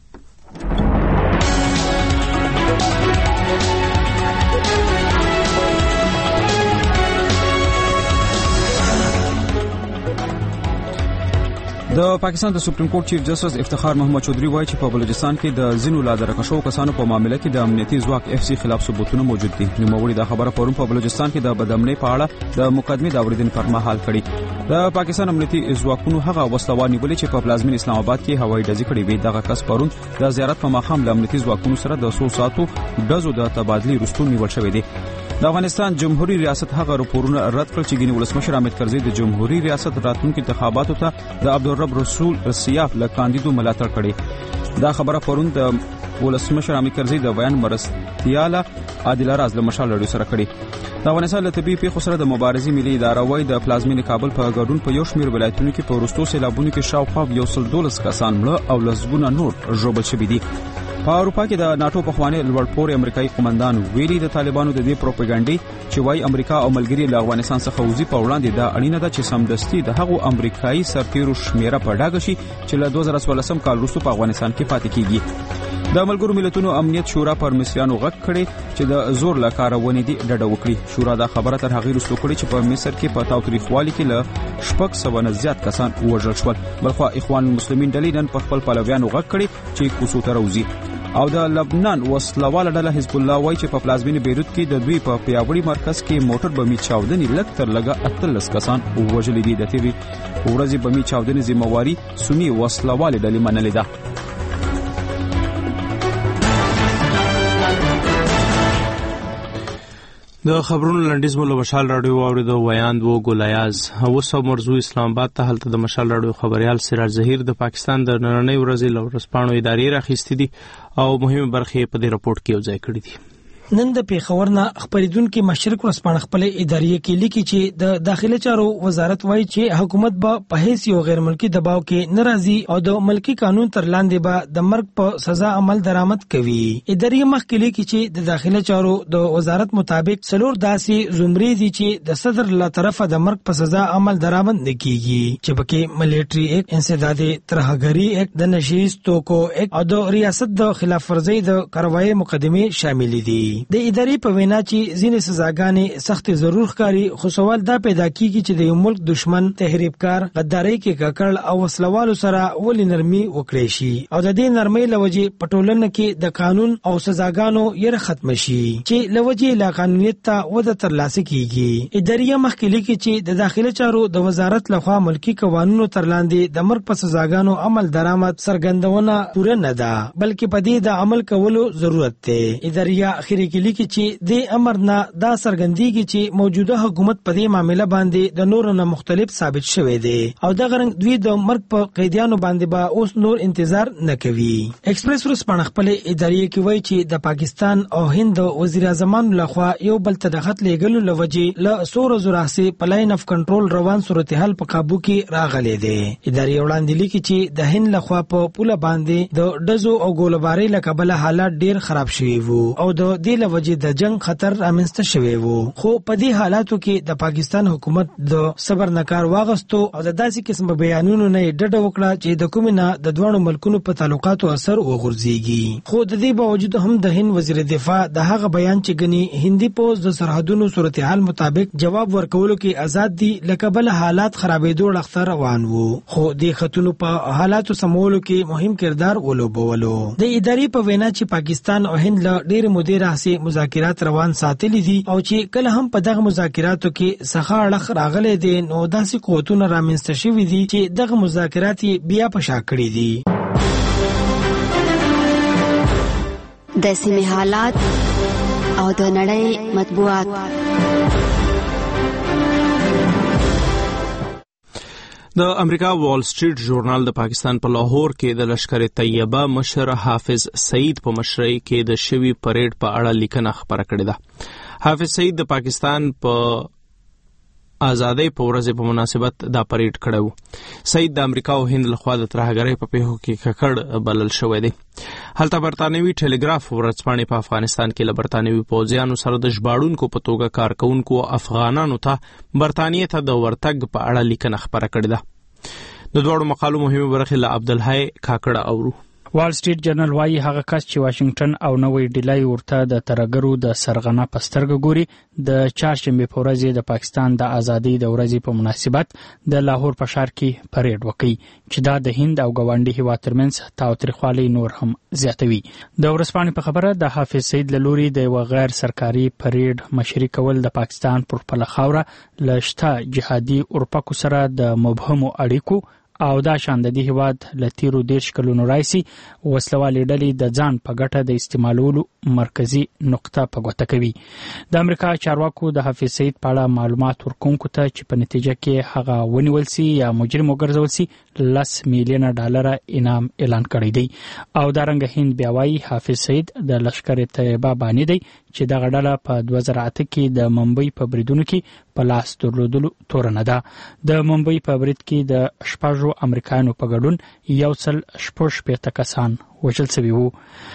د پاکستان د سپریم کورټ چیف جسټس افتخار محمد چودھری وایي چې په بلوچستان کې د ځینو لا درکشو کسانو په معاملې کې د امنیتي ځواک اف سی خلاف ثبوتونه موجود دي. نوموړي دا خبره پرون په بلوچستان کې د بدامنۍ په اړه د مقدمې د اوریدنې پر مهال کړې. د پاکستان امنیتي ځواکونو هغه وسلوال نیولې چې په پلازمین اسلام آباد کې هوایي ډزې کړې وې. دغه کس پرون د زیارت په ماښام له امنیتي ځواکونو سره د 100 ساعتو ډزو د تبادلې وروسته نیول شوی دی. د افغانستان جمهوریت ریاست هغه راپورونه رد کړل چې ګینی ولسمشر حامد کرزي د جمهوریت ریاست راتلونکو انتخاباتو ته د عبدالرب رسول سیاف له کاندیدو ملاتړ کړي. دا خبره پرون د ولسمشر حامد کرزي د بیان مرستیاله عادل راز له مشال لړۍ سره کړي. د افغانستان له طبي پیښو سره د مبارزې ملي اداره وايي د پلازمین کابل په ګډون په یو شمېر ولایتونو کې په وروستو سیلابونو کې شاوخوا 112 کسان مړه او لسګونه نور ژوبل شوي دي. په اروپا کې د ناتو پخوانی لوړپوړی امریکایي قومندان ویلي د طالبانو د دې پروپاګاندا چې وايي امریکا او ملګری له افغانستان څخه وځي په وړاندې دا اړینه ده چې سمدستي د هغو امریکایي سرتیرو شمیره په ډاګه شي چې له 2014 کال وروسته په افغانستان کې پاتې کیږي. د ملګرو ملتونو امنیت شورا پر مصریانو غږ کړي چې د زور له کاره ونې دي ډډه وکړي. شورا دا خبره تر هغې وروسته کړې چې په مصر کې په تاوتریخوالي کې له 600 نه زیات کسان وژل شول. بلخوا اخوان المسلمین ډلې نن په خپل پلویانو غږ کړي چې کوڅو ته راوځي. او د لبنان وسلواله ډله حزب الله وایي چې په پلازمین بیروت کې د دوی په پیاوړي مرکز کې موټر بمي چاودنې لږ تر لږه 18 کسان وژلي دي. د تیرې ورځې بمي چاودنې ذمہواري سنی وسلواله ډلې منلې ده. د خبرونو لنډیز مو له مشال راډیو واورېدو. ویاند و ګل ایاز. اوس هم ورځو اسلام آباد ته هلته د مشال راډیو خبريال سراج ظهیر د پاکستان د نننۍ ورځې له ورځپاڼو ادارې راخیستې دي او مهمه برخې په دې راپورټ کې یوځای کړې دي. نن د پیښور نه خبرېدونکو مشرق ورځپاڼه خپل ادارې کې لیکي چې د داخلي چارو وزارت وایي چې حکومت به په هیڅ یو غیر ملکی دباو کې ناراضي او د ملکی قانون تر لاندې به د مرګ په سزا عمل درآمد کوي. ادارې مخکې لیکي چې د داخلي چارو د وزارت مطابق څلور داسې زمرې دي چې د صدر له طرفه د مرګ په سزا عمل درآمد نکېږي چې پکې ملټري ایکټ، انسداد ترهګری ایکټ، د نشیز توکو ایکټ او د ریاست د خلاف ورزي د کاروایی مقدمه شامل دي. د ادارې په وینا چې ځینې سزاګانې سخت ضرور ښکاري، خو سوال دا پیدا کیږي چې د یو ملک دشمن، تحریفکار، غدارۍ کې ککړ او وسلوالو سره ولې نرمي وکړي شي او د دې نرمۍ لوجې په ټولنه کې د قانون او سزاګانو یې ختم شي چې لوجې لا قانونیت ته وده ترلاسه کیږي. ادارې مخکې لیکي چې د داخلي چارو د وزارت لخوا ملکی قوانینو تر لاندې د مرګ په سزاګانو عمل درآمد څرګندونه پوره نه ده، بلکې په دې د عمل کولو ضرورت دی. ادارې اخیری کې لیکي چې د امر نه دا څرګندېږي چې موجوده حکومت په دې معاملې باندې د نورو نه مختلف ثابت شوی دی او دا غرنګ دوی د مرګ په قیدیانو باندې به اوس نور انتظار نه کوي. ایکسپریس ورځپاڼه خپل ادارې کې وایي چې د پاکستان او هند وزیر اعظمان لخوا یو بل ته د خط لیږلو لوجې له 100 ورځو راهیسې په لاین اف کنټرول روان صورتحال په قابو کې راغلی دی. ادارې وړاندې لیکي چې د هند لخوا په پوله باندې د ډزو او ګولبارۍ له کبله حالات ډیر خراب شوي وو او د دې لوجې د جنگ خطر رامنځته شوی وو، خو په دې حالاتو کې د پاکستان حکومت د صبر نه کار واغستو او د داسې قسم بیانونو نه ډډه وکړه چې د کومه د دوه ملکونو په تعلقاتو اثر وغورځيږي. خو د دې باوجود هم د هند وزیر دفاع د هغه بیان چې غني هندي پوز د سرحدونو صورتحال مطابق جواب ورکولو کې آزاد دي لکه بل حالات خرابېدو لختر روان وو، خو د خاتونو په حالاتو سمولو کې مهم کردار ولوبولو. د ادارې په وینا چې پاکستان او هند له ډېر مودې راهیسې مذاکرات روان ساتلي دي او چې کله هم په دغه مذاکراتو کې څخه اړخ راغلي دي نو داسې قوتونه رامنځته شوي دي چې دغه مذاکرات بیا په شا کړي دي. د سیمې حالات او د نړۍ مطبوعات. د امریکا وال سټریټ ژورنال د پاکستان په لاهور کې د لشکر طیبه مشر حافظ سعید په مشرۍ کې د شوی پریډ په اړه لیکنه خبره کړې ده. حافظ سعید د پاکستان په آزادۍ په ورځ په مناسبت دا پریډ کړو. سعید د امریکا او هند لخوا د ترهګرۍ په پیښو کې ککړ بلل شوی دی. هلته برتانوي ټلګراف ورځپاڼې په افغانستان کې له برتانوي پوځیانو سره د ژباړونکو په توګه کار کوونکو افغانانو ته برتانیې ته د ورتګ په اړه لیکنه خبره کړې ده. د دوړو مقالو مهمه برخه له عبدالحی کاکړه اورو. وال سټریټ جرنل وايي هغه کس چې واشنگټن او نوې ډیلی ورته د ترهګرو د سرغنه په سترګه ګوري د چهارشنبه په ورځ د پاکستان د ازادۍ د ورځې په مناسبت د لاهور په ښار کې پریډ وکړي چې دا د هند او ګاونډي هیواد ترمنځ تاوتریخوالی نور هم زیاتوي. د ورځپاڼې په خبره د حافظ سعید له لوري د یو غیر سرکاري پریډ مشري کول د پاکستان پر خپله خاوره له شته جهادي اورپکو سره د مبهمو اړیکو او دا شان د دې هیواد له تیرو 10 کلونو راځي وسلوالې ډلې د ځان په ګټه د استعمالولو مرکزی نقطه په ګوته کوي. د امریکا چارواکو د حافظ سعید په اړه معلومات ورکوونکو ته چې په نتیجه کې هغه ونیول سي یا مجرم وګرځول سي $10 میلیون انعام اعلان کړی دی. او دارنګه هند بیا وايي حافظ سعید د لشکر طیبه باندې دی چې دغه ډله په 2008 کې د ممبئی په بریدونو کې په لاس درلودلو تورنه ده. د ممبئی په برید کې د شپږ امریکایانو په ګډون 160 کسان وژل شوي وو.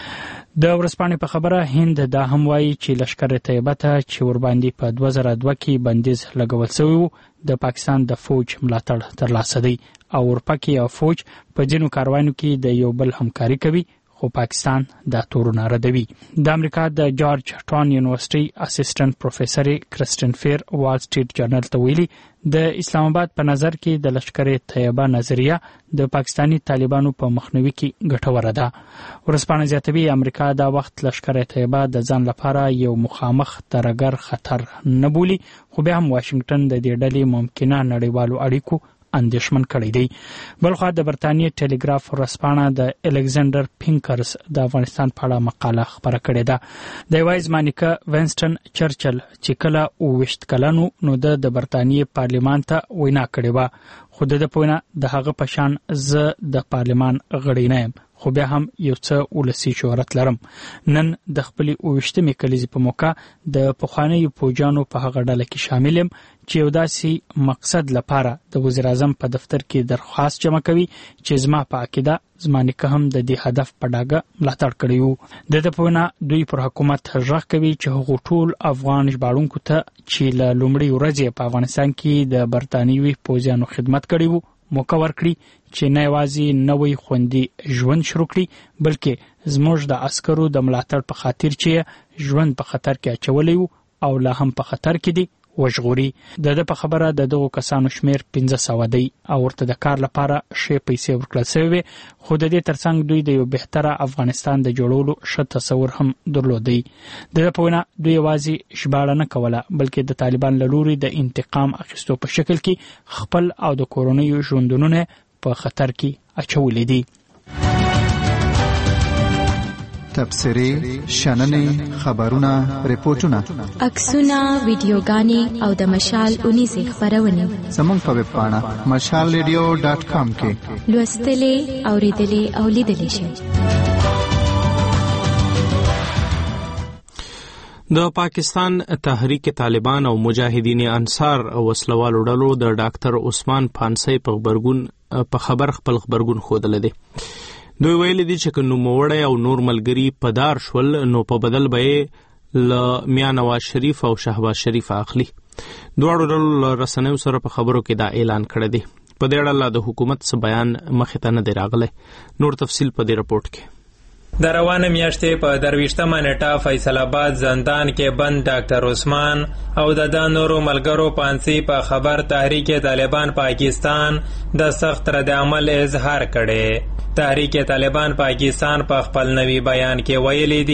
د ورځپاڼې په خبره هند دا هم وایي چې لشکر طیبه ته چې ورباندې په 2002 کې بندیز لګول شوی وو د پاکستان د فوج ملاتړ ترلاسه دی او ورپکې او فوج په ځینو کاروانو کې د یو بل همکاري کوي خو پاکستان دا تورونه ردوي. د امریکا د جارج ټاون یونیورسيټي اسسټنټ پروفیسور کرسټن فیر وال سټریټ جرنل ته ویلي د اسلام آباد په نظر کې د لشکر طیبه نظریه د پاکستانی طالبانو په مخنیوي کې ګټوره ده. ورځپاڼه زیاتوي امریکا دا وخت لشکر طیبه د ځان لپاره یو مخامخ ترهګر خطر نه بولي خو بیا هم واشنگټن د دې ډلې ممکنه نړیوالو اړیکو اندیشمن کړی دی. بلخوا د برتانیې ټلګراف ورځپاڼه د الکساندر پینکرز د افغانستان په اړه مقاله خبره کړې ده. د یوه ځمانیکه وینسټن چرچل چې کله 29 کلنو نو د برتانیې پارلمان ته وینا کړې وه خو د په وینا د هغه په شان زه د پارلمان غړی نه یم خو بیا هم یو څه ولسی شهرت لرم. نن د خپلې 29مې کلیزې په موقع د پخوانیو پوجانو په هغه ډله کې شامل یم چې یو داسې مقصد لپاره د وزیر اعظم په دفتر کې درخواست جمع کوي چې زما په عقیده زمانیکه هم د دې هدف په ډاګه ملاتړ کړی وو. د په وینا دوی پر حکومت غږ کوي چې هغه ټول افغان ژباړونکو ته چې له لومړۍ ورځې په افغانستان کې د برتانوي پوځیانو خدمت کړی وو موقع ورکړي چې نه یوازې نوې خوندي ژوند شروع کړي بلکې زموږ د عسکرو د ملاتړ په خاطر چې ژوند په خطر کې اچولی وو او لا هم په خطر کې دی وژغوري. د په خبره د دغو کسانو شمیر 500 دی او ورته د کار لپاره ښې پیسې ورکړل شوی خو د دې ترڅنګ دوی د یو بهتره افغانستان د جوړولو ښه تصور هم درلودی. د په وینا دوی یوازې ژباړه نه کوله بلکې د طالبان له لوري د انتقام اخیستو په شکل کې خپل او د کورنیو ژوندونونه په خطر کې اچولې دي. تبصرې، شننې، خبرونه، ریپورتونه، عکسونه، ویډیوګانې او د مشال 19 خبرونه زموږ په ویب پاڼه mashalradio.com کې لوستلې، اوریدلې او لیدلې شئ. د پاکستان تحریک طالبان او مجاهدین انصار وسلوالو ډلو د ډاکټر عثمان پانسی په خبر خپل خبرګون خوده دی. دوی ویلي دي چې که نوموړی او نور ملګري په دار شول نو په بدل به یې له میا نواز شریف او شهباز شریف اخلي. دواړو ډلو له رسنیو سره په خبرو کې دا اعلان کړی دی. په دې اړه د حکومت څه بیان مخې ته نه دی راغلی. نور تفصیل په دې رپورټ کې. د روانه میاشتې په 23مه نیټه فیصل آباد زندان کې بند ډاکټر عثمان او د نورو ملګرو پانسی په خبر تحریک طالبان پاکستان د سخت رد عمل اظهار کړي. تحریک طالبان پاکستان په خپل نوی بیان کې ویلي دي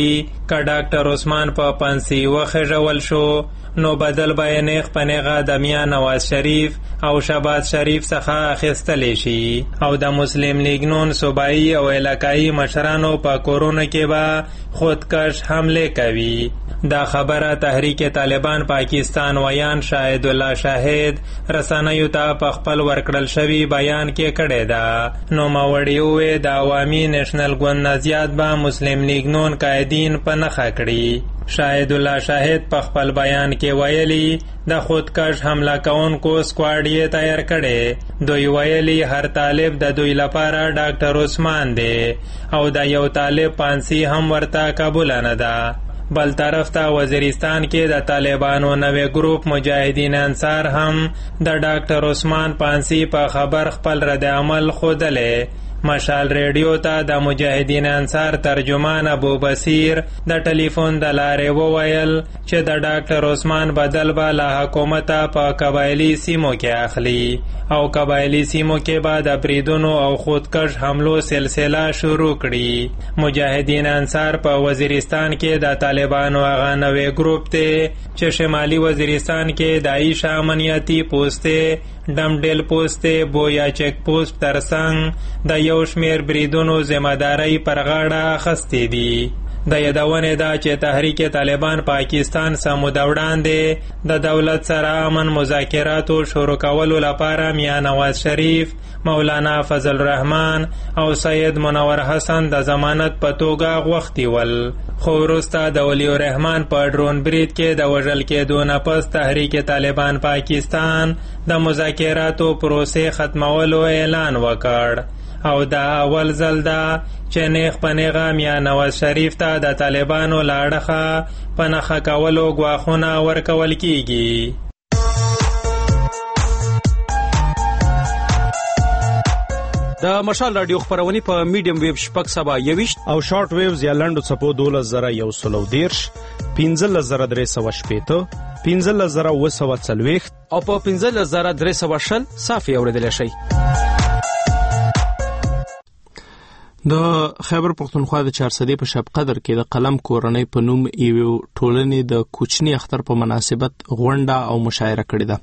که ډاکټر عثمان په پانسي وخېژول شو نو بدل به یې نیغ په نیغه د میا نواز شریف او شهباز شریف څخه اخیستلی شي او د مسلم لیگ نون صوبایي او علاقایي مشرانو په کورونو کې به خودکش حمله کوي. دا خبره تحریک طالبان پاکستان ویان شاهد الله شاهد رسنیو ته په خپل ورکړل شوي بیان کې کړې ده. نوموړي وویل د عوامي نیشنل ګوند نه زیات به مسلم لیگ نون قائدین په نښه کړي. شاهد الله شاهد په خپل بیان کې ویلي د خودکش حمله کوونکو سکواډ یې تیار کړي. دوی ویلي هر طالب د دوی لپاره ډاکټر عثمان دی او د یو طالب پانسي هم ورته قبول نه ده. بل طرف ته وزیرستان کې د طالبانو نوې ګروپ مجاهدین انصار هم د ډاکټر عثمان پانسي په خبر خپل رد عمل ښودلی. مشال ریډیو ته د مجاهدین انصار ترجمان ابو بصیر د ټلیفون د لارې وویل چې د ډاکټر عثمان بدل به له حکومته په قبایلي سیمو کې اخلي او قبایلي سیمو کې به د بریدونو او خودکش حملو سلسله شروع کړي. مجاهدین انصار په وزیرستان کې د طالبانو هغه نوې ګروپ دی چې شمالي وزیرستان کې د عیشه امنیتي پوسټې ډمډیل پوسټې بویا چک پوسټ ترڅنګ د یو شمیر بریدونو ذمہداري پر غاړه اخیستې دي. د یادونې ده چې تحریک طالبان پاکستان سمود وړاندې د دولت سره امن مذاکراتو شروع کولو لپاره میا نواز شریف، مولانا فضل الرحمن او سید منور حسن د ضمانت په توګه غوښتي ول. خو وروسته د ولی الرحمن په ډرون برید کې د وژل کېدو نه پس تحریک طالبان پاکستان د مذاکراتو پروسې ختمولو اعلان وکړ او دا اول ځل ده چې نیغ په نیغه میا نواز شریف ته د طالبانو له اړخه په نښه کولو ګواښونه ورکول کیږي. د مشال رادیو خبرونه په میډیم ویو شپږ سبا 21 او شارټ ویوز یا لنډو څپو 12130 15380 15240 او په 15320 صافي اوریدل شي. د خیبر پختونخوا د 400 په شب قدر کې د قلم کورنۍ په نوم یو ټولنې د کوچنی اختر په مناسبت غونډه او مشاعره کړې ده.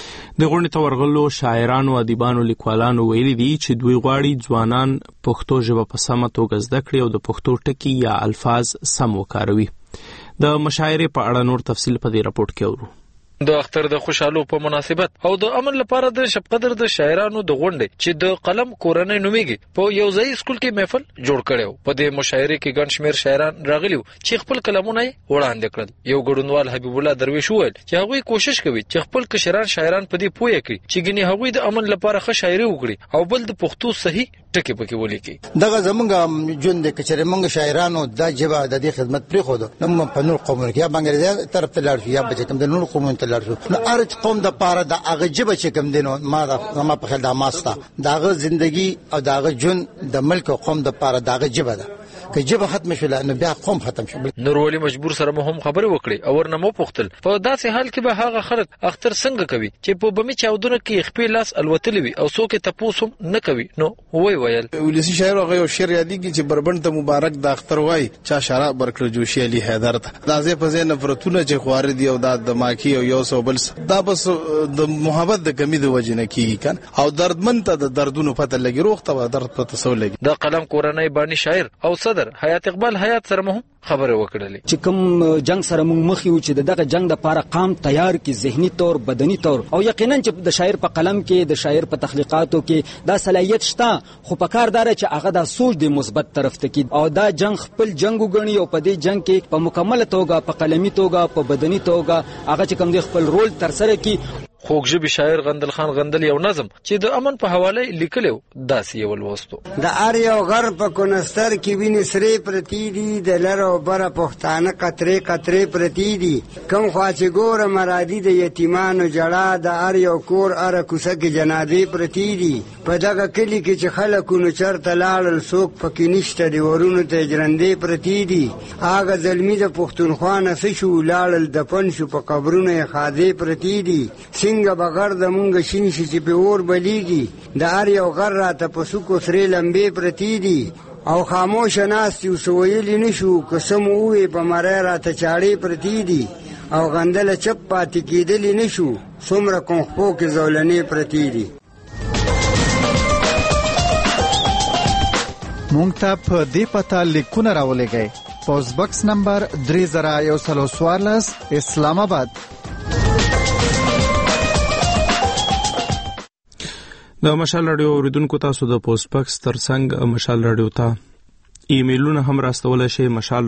د غونډې ته ورغلو شاعرانو، ادیبانو، لیکوالانو ویلي دي چې دوی غواړي ځوانان پښتو ژبه په سمه توګه زده کړي او د پښتو ټکي یا الفاظ سم وکاروي. د مشاعرې په اړه نور تفصیل په دې راپورټ کې اورو. د اختر د خوشحالو په مناسبت او د امن لپاره د شب قدر د شاعرانو د غونډې چې د قلم کورنۍ نومیږي په یو ځای سکول کې محفل جوړ کړو. په دې مشاعره کې ګڼ شمېر شاعران راغلي چې خپل کلامونه وړاندې کړل. یو ګډونوال حبیب الله درویش وویل چې هغوی کوشش کوي چې خپل کشران شاعران په دې پوهه کړي چې ګنې هغوی د امن لپاره ښه شاعري وکړي او بل د پښتو صحیح ټکی پکې ولیکي. دغه زمونږ ژوند د کچره مونږ شاعرانو د جبه د دې خدمت پرې خو نو په نور قومونو کې یا بنګلادیش طرف ته لاړ شو یا بچ کوم د نور قومونو ته لاړ شو. نو ارج قوم د پاره د هغه جبه چې کوم دینو ما په خل د ماستا دغه ژوندۍ او دغه جون د ملک او قوم د پاره دغه جبه ده که جبه ختم شول نو بیا قوم ختم شول. نورولي مجبور سره هم خبرې وکړي او ورنمو پختل په داسې حال کې به هغه خلک اختر څنګه کوي چې په بمی چاودونه کې خپل لاس الوتلی وي او څوک ته پوسوم نه کوي. نو ویل ولسی شاعر هغه یو شعر یادېږي چې بربند ته مبارک د اختر وای چا شراب برکړ جوشي علي حیدر ته دازې په ځای نفرتونه چې خوار دي او د ماکی او یو سو بل دا بس د محبت د کمی د وجنه کیږي کان او دردمن ته د دردونو پته لګي روغ ته درد پته سو لګي. د قلم کورنۍ باندې شاعر او صدر حیات اقبال حیات سره مهم خبره وکړلې چې کوم جنگ سره موږ مخ یو چې دغه جنگ د لپاره قام تیار کی ذهني تور بدني تور او یقینا چې د شاعر په قلم کې د شاعر په تخلیقاتو کې دا صلاحیت شته خو په کار دار چې هغه د سوچ د مثبت طرف ته کی او دا جنگ خپل جنگ وګڼي او په دې جنگ کې په مکمل توګه په قلمي توګه په بدني توګه هغه چې کوم د خپل رول تر سره کی. خوږژبي شاعر غندل خان غندل یو نظم چې د امن په حواله لیکلو داسې یو لوستو. د اریو غر په کونستر کې ویني سرې پرتی دي د لرو بره پښتانه قطرې قطرې پرتی دي کوم خوا چې ګوره مرادي د یتیمانو جړه د اریو کور اره کوڅه کې جنازې پرتی دي په دغه کلی کې چې خلکونو چرته لاړل څوک پکې نشته د ورونو ته جرندې پرتی دي هغه زلمی د پښتونخوا نه څه شو لاړل دفن شو په قبرونو یې خاځې پرتی دي څنګه بغیر د مونږ شین شي چې په اور بلیږي د هر یو غر راته په سوکو سرې لمبې پرتی دي او خاموش ناست یو سویلی نشو قسم وې په مړی راته چاړې پرتې دي او غندله چپ پاتې کېدلی نشو څومره کنخپو کې زولنې پرتې دي. مونږ ته په دې پته لیکونه راولېږئ. پوسټ باکس نمبر 3014 اسلام آباد. د مشال رادیو اوریدونکو تاسو د پوسټ باکس ترڅنګ مشال رادیو ته ایمیلونه هم راستولای شئ.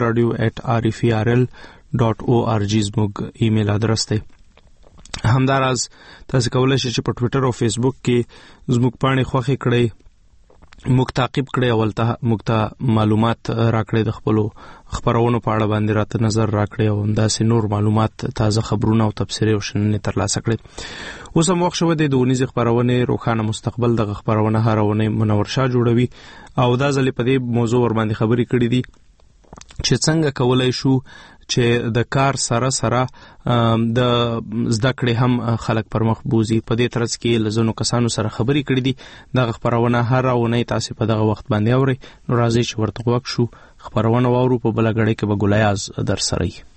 mashalradio@rferl.org زموږ ایمیل ادرس دی. همداراز تاسو کولای شئ چې په ټوئیټر او فیسبوک کې زموږ پاڼې خوښې کړئ، موږ تعقیب کړئ او ولته موږ ته معلومات راکړئ، د خپل خبرونو په اړه باندې راته نظر راکړئ او همداسې نور معلومات، تازه خبرونه او تبصرې او شننې ترلاسه کړئ. اوس هم وخت شوی دی د اونیزې خبرونې روښانه مستقبل دغه خبرونه هر اونۍ منور شاه جوړوي او دا ځلې په دې موضوع ور باندې خبرې کړې دي چې څنګه کولای شو چې د کار سره سره د زده کړې هم خلک پر مخ بوزي. په دې ترڅ کې لزنو کسانو سره خبرې کړې دي. دغه خبرونه هر اونۍ تاسو په دغه وخت باندې اورئ. نو راځي چې ورته وګورئ شو خبرونه واورو. په بل غړي کې به ګولیاز در سره وي.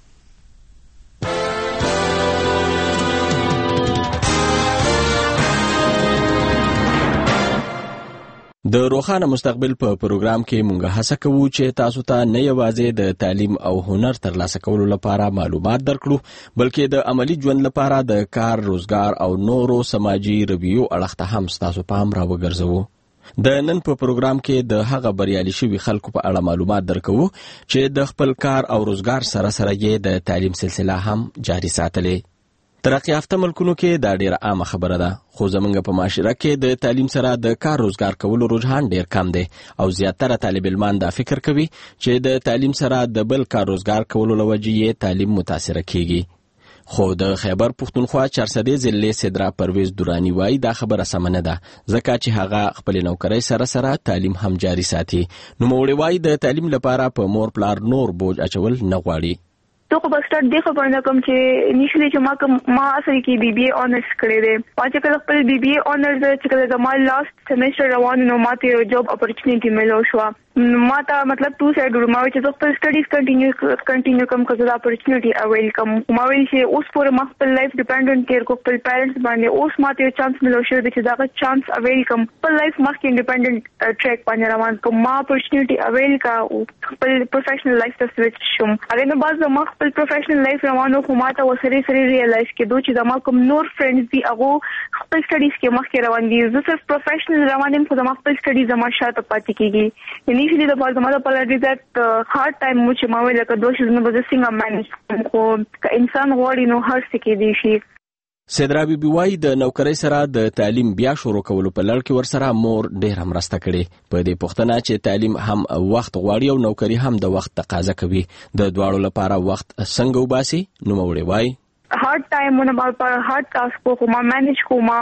د روښانه مستقبل په پروګرام کې مونږ هڅه کوو چې تاسو ته نه یوازې د تعلیم او هنر ترلاسه کولو لپاره معلومات درکړو، بلکې د عملی ژوند لپاره د کار، روزګار او نورو سماجی رویو اړخ ته هم تاسو پام راوګرځوو. د نن په پروګرام کې د هغه بریالي شوي خلکو په اړه معلومات درکوو چې د خپل کار او روزګار سره سره یې د تعلیم سلسله هم جاری ساتلې. ترقی یافته ملکونو کې دا ډیره عامه خبره ده، خو زمونږ په معاشره کې د تعلیم سره د کار روزګار کولو رجحان ډیر کم دی او زیاتره طالب علمان دا فکر کوي چې د تعلیم سره د بل کار روزګار کولو لوجې یې تعلیم متاثره کیږي. خو د خیبر پښتونخوا 400 ضلع صدرا پرویز دورانی وایي دا خبره سمه نه ده، ځکه چې هغه خپل نوکرۍ سره سره تعلیم هم جاری ساتي. نو موړي وایي د تعلیم لپاره په مور پلار نور بوج اچول نه غواړي. تو خو بسټر دی خبر نه کوم چې انیشلی چې ما اصل کې بي بي اي اونرز کړی دی. ما چې کله خپل بي بي اي اونرز چې کله زما لاست سیمستر روان نو ماته یو جاب اپورچونټی ملو شو. ما ته مطلب ټو سایډ ما چې زه خپل سټډیز کنټینیو کوم کله دا اپورچونټی اویل کوم. ما ویل چې اوس پورې ما خپل لایف ډیپندنٹ کیر کو خپل پیرنټس باندې. اوس ماته یو چانس ملو شو چې دا چانس اویل کوم خپل لایف مخکې انډیپندنٹ ټریک باندې روان کوم. ما اپورچونټی اویل کا خپل پروفیشنل لایف ته سویچ شوم. هغه نه بعد ما خپل پروفیشنل لایف روانو خو ماته وسره سره ریلایز کېدو چې زما کوم نور فرندز دي هغه خپل سټډیز کې مخکې روان دي. زه صرف پروفیشنل روانم خو زما خپل سټډیز زما شاته پاتې کیږي. انیشلی د پاره زما د پلان ریزلټ هارد ټایم مو چې ما ویل کړه دوه شنو به څنګه مانیج خو انسان غواړي نو هر څه کې دی شي. صدرا بي بي وايي د نوکرۍ سره د تعلیم بیا شروع کولو په لړ کې ورسره مور ډېر هم مرسته کړې. په دې پوښتنه چې تعلیم هم وخت غواړي او نوکری هم د وخت تقاضا کوي، د دواړو لپاره وخت څنګه وباسي؟ نو موړي وايي هارد ټایم مو نه پر هارد ټاسک کو ما مانیج کو ما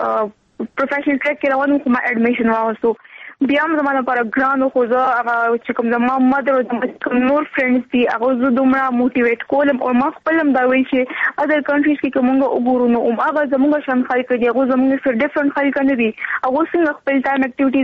پروفیشنل ټریک کې روانو کو ما اډمیشن واغستو. بیا هم زمانه پر ګرانو خو زه هغه چې کوم زما مدر او کوم نور فرندز دي هغه زه دومره موټیویټ کولم او ما خپل هم دا وایي چې ادر کنټریز کې کومه وګورو نو هغه زموږ شان خلک دي، هغه زموږ سره ډیفرنٹ خلک نه دي. هغه څنګه خپل ټایم اکټیویټیز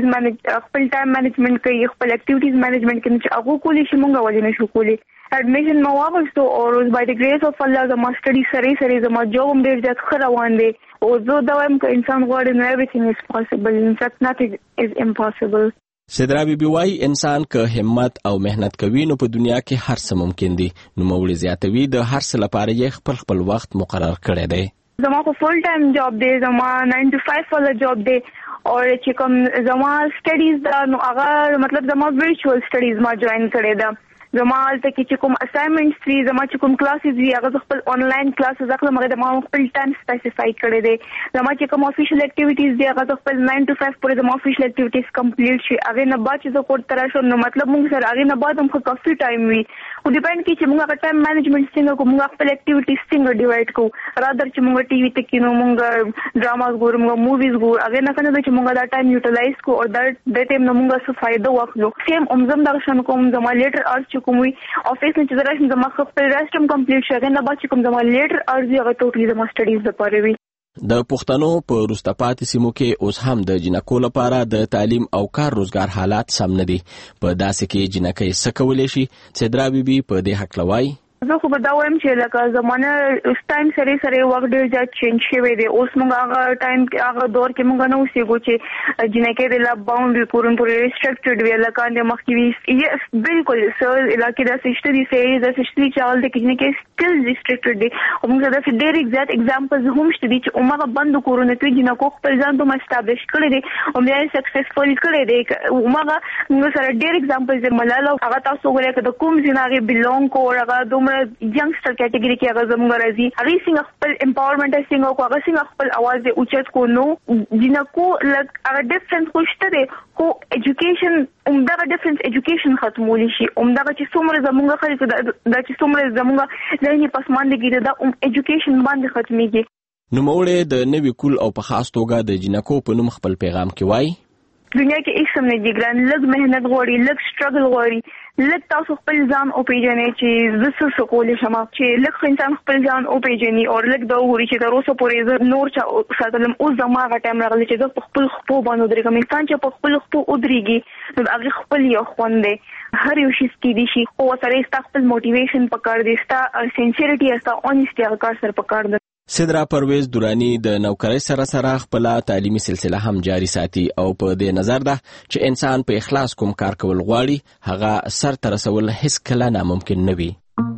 مینجمنٹ کوي، خپل اکټیویټیز مینجمنٹ کوي چې هغه کولی شي موږ ولې نشو کولی. اډمیشن ما واغستو او روز بای د ګریس اف الله زما سټډي سره زما جوب هم ډیر زیات ښه روان دی او زه دا وایم چې انسان غواړي نو everything is possible. In fact nothing is impossible. صدرا بي بي وايي انسان که همت او مهنت کوي نو په دنیا کې هر څه ممکن دي. نو موړي زیاتوي د هر څه لپاره یې خپل وخت مقرر کړی دی. زما خو فول ټایم جاب دی، زما 9 to 5 والا جاب دی او چې کوم زما سټډیز دا نو هغه مطلب زما ورچوال سټډیز ما جوائن کړی دا. زما الته کې چې کوم اسایمنټس وی، زما چې کوم کلاسز وی هغه خپل آنلاین کلاسز اخلم، هغه د ما خپل ټایم سپیسیفای کړی دی. زما چې کوم افیشل اکټیویټیز دی هغه خپل 9 to 5 پورې زما افیشل اکټیویټیز کمپلیټ شي. هغه نه بعد چې زه کوټ تر شم نو مطلب موږ سره هغه نه بعد هم خو کافي ټایم وی او ډیپند کی چې موږ هغه ټایم مینجمنٹ څنګه کوو، موږ خپل اکټیویټیز څنګه ډیوایډ کوو. رادر چې موږ ټي وي ته کینو، موږ ډراماز ګورو، موږ موویز ګورو، هغه نه کنه چې موږ دا ټایم یوټیلایز کوو او دا ټایم نو موږ څه فائدہ واخلو. سیم زم دا شان کوم زما لیټر ارز چې کوم وی افیس نه چې درشم زما خپل ریسټم کمپلیټ شګه نه بعد چې کوم زما لیټر ارز هغه ټوټلی زما سټډیز لپاره وی. د پښتنو په وروسته پاتې سیمو کې اوس هم د جنکو لپاره د تعلیم او کار روزګار حالات سم نه دي. په داسې کې جنکۍ څه کولی شي؟ سدرا بیبي په دې هکله وایي. زه خو به دا وایم چې لکه زمانه ټایم سره وخت ډېر زیات چینج شوی دی. اوس موږ هغه ټایم هغه دور کې موږ نه اوسېږو چې جنکۍ د لا باونډري پورې ریسټرکټډ وي لکه د مخکې وي. بالکل سر علاقې داسې شته دي داسې شته دي چې هغه د جنکۍ سټل ریسټرکټډ دي. او موږ داسې ډېر ایگزیکټ ایگزامپلز هم شته دي چې هماغه بندو کورونه کې جنکو خپل ځان دومره اسټابلیش کړی دی او بیا یې سکسسفل کړی دی. هماغه موږ سره ډېر ایگزامپلز ملاله هغه تاسو وګورئ که د کوم ځای نه هغې بلونګ کو او هغه دومره یونګسټر کیټګری کې هغه زموږ راځي هغه څنګه خپل امپاورمنټ څنګه کو هغه څنګه خپل आवाज اوچت کو نو جنکو لک هغه ډیفرنس خوشته دی کو ایجوکیشن همدغه ډیفرنس ایجوکیشن ختمولی شي. همدغه چې څومره زموږ خلک دا چې څومره زموږ ذهني پسماندګي دا ایجوکیشن باندې ختميږي. نوموړی د نوي کول او په خاص توګه د جنکو په نوم خپل پیغام کې وایي دنیا کې هیڅ هم نه دي ګران. لږ مهنت غواړي، لږ سټرګل غواړي، لږ تاسو خپل ځان وپېژنئ چې زه څه کولی شم، چې لږ انسان خپل ځان وپېژني او لږ دا وګوري چې تر اوسه پورې زه نور چا ساتلم. اوس زما هغه ټایم راغلی چې زه په خپل خپو باندې ودرېږم. انسان چې په خپل خپو ودرېږي نو هغې خپل یو خوند دی. هر یو شي کېدی شي خو سره ستا خپل موټیویشن پکار دی، ستا سینسیریټي ستا اونیسټي هغه کار سره پکار دی. سدرا پرویز دورانی د نوکرۍ سره خپل تعلیمي سلسله هم جاری ساتي او په دې نظر ده چې انسان په اخلاص کوم کار کول غواړي هغه سر ته رسول هیڅ کله ناممکن نه وي.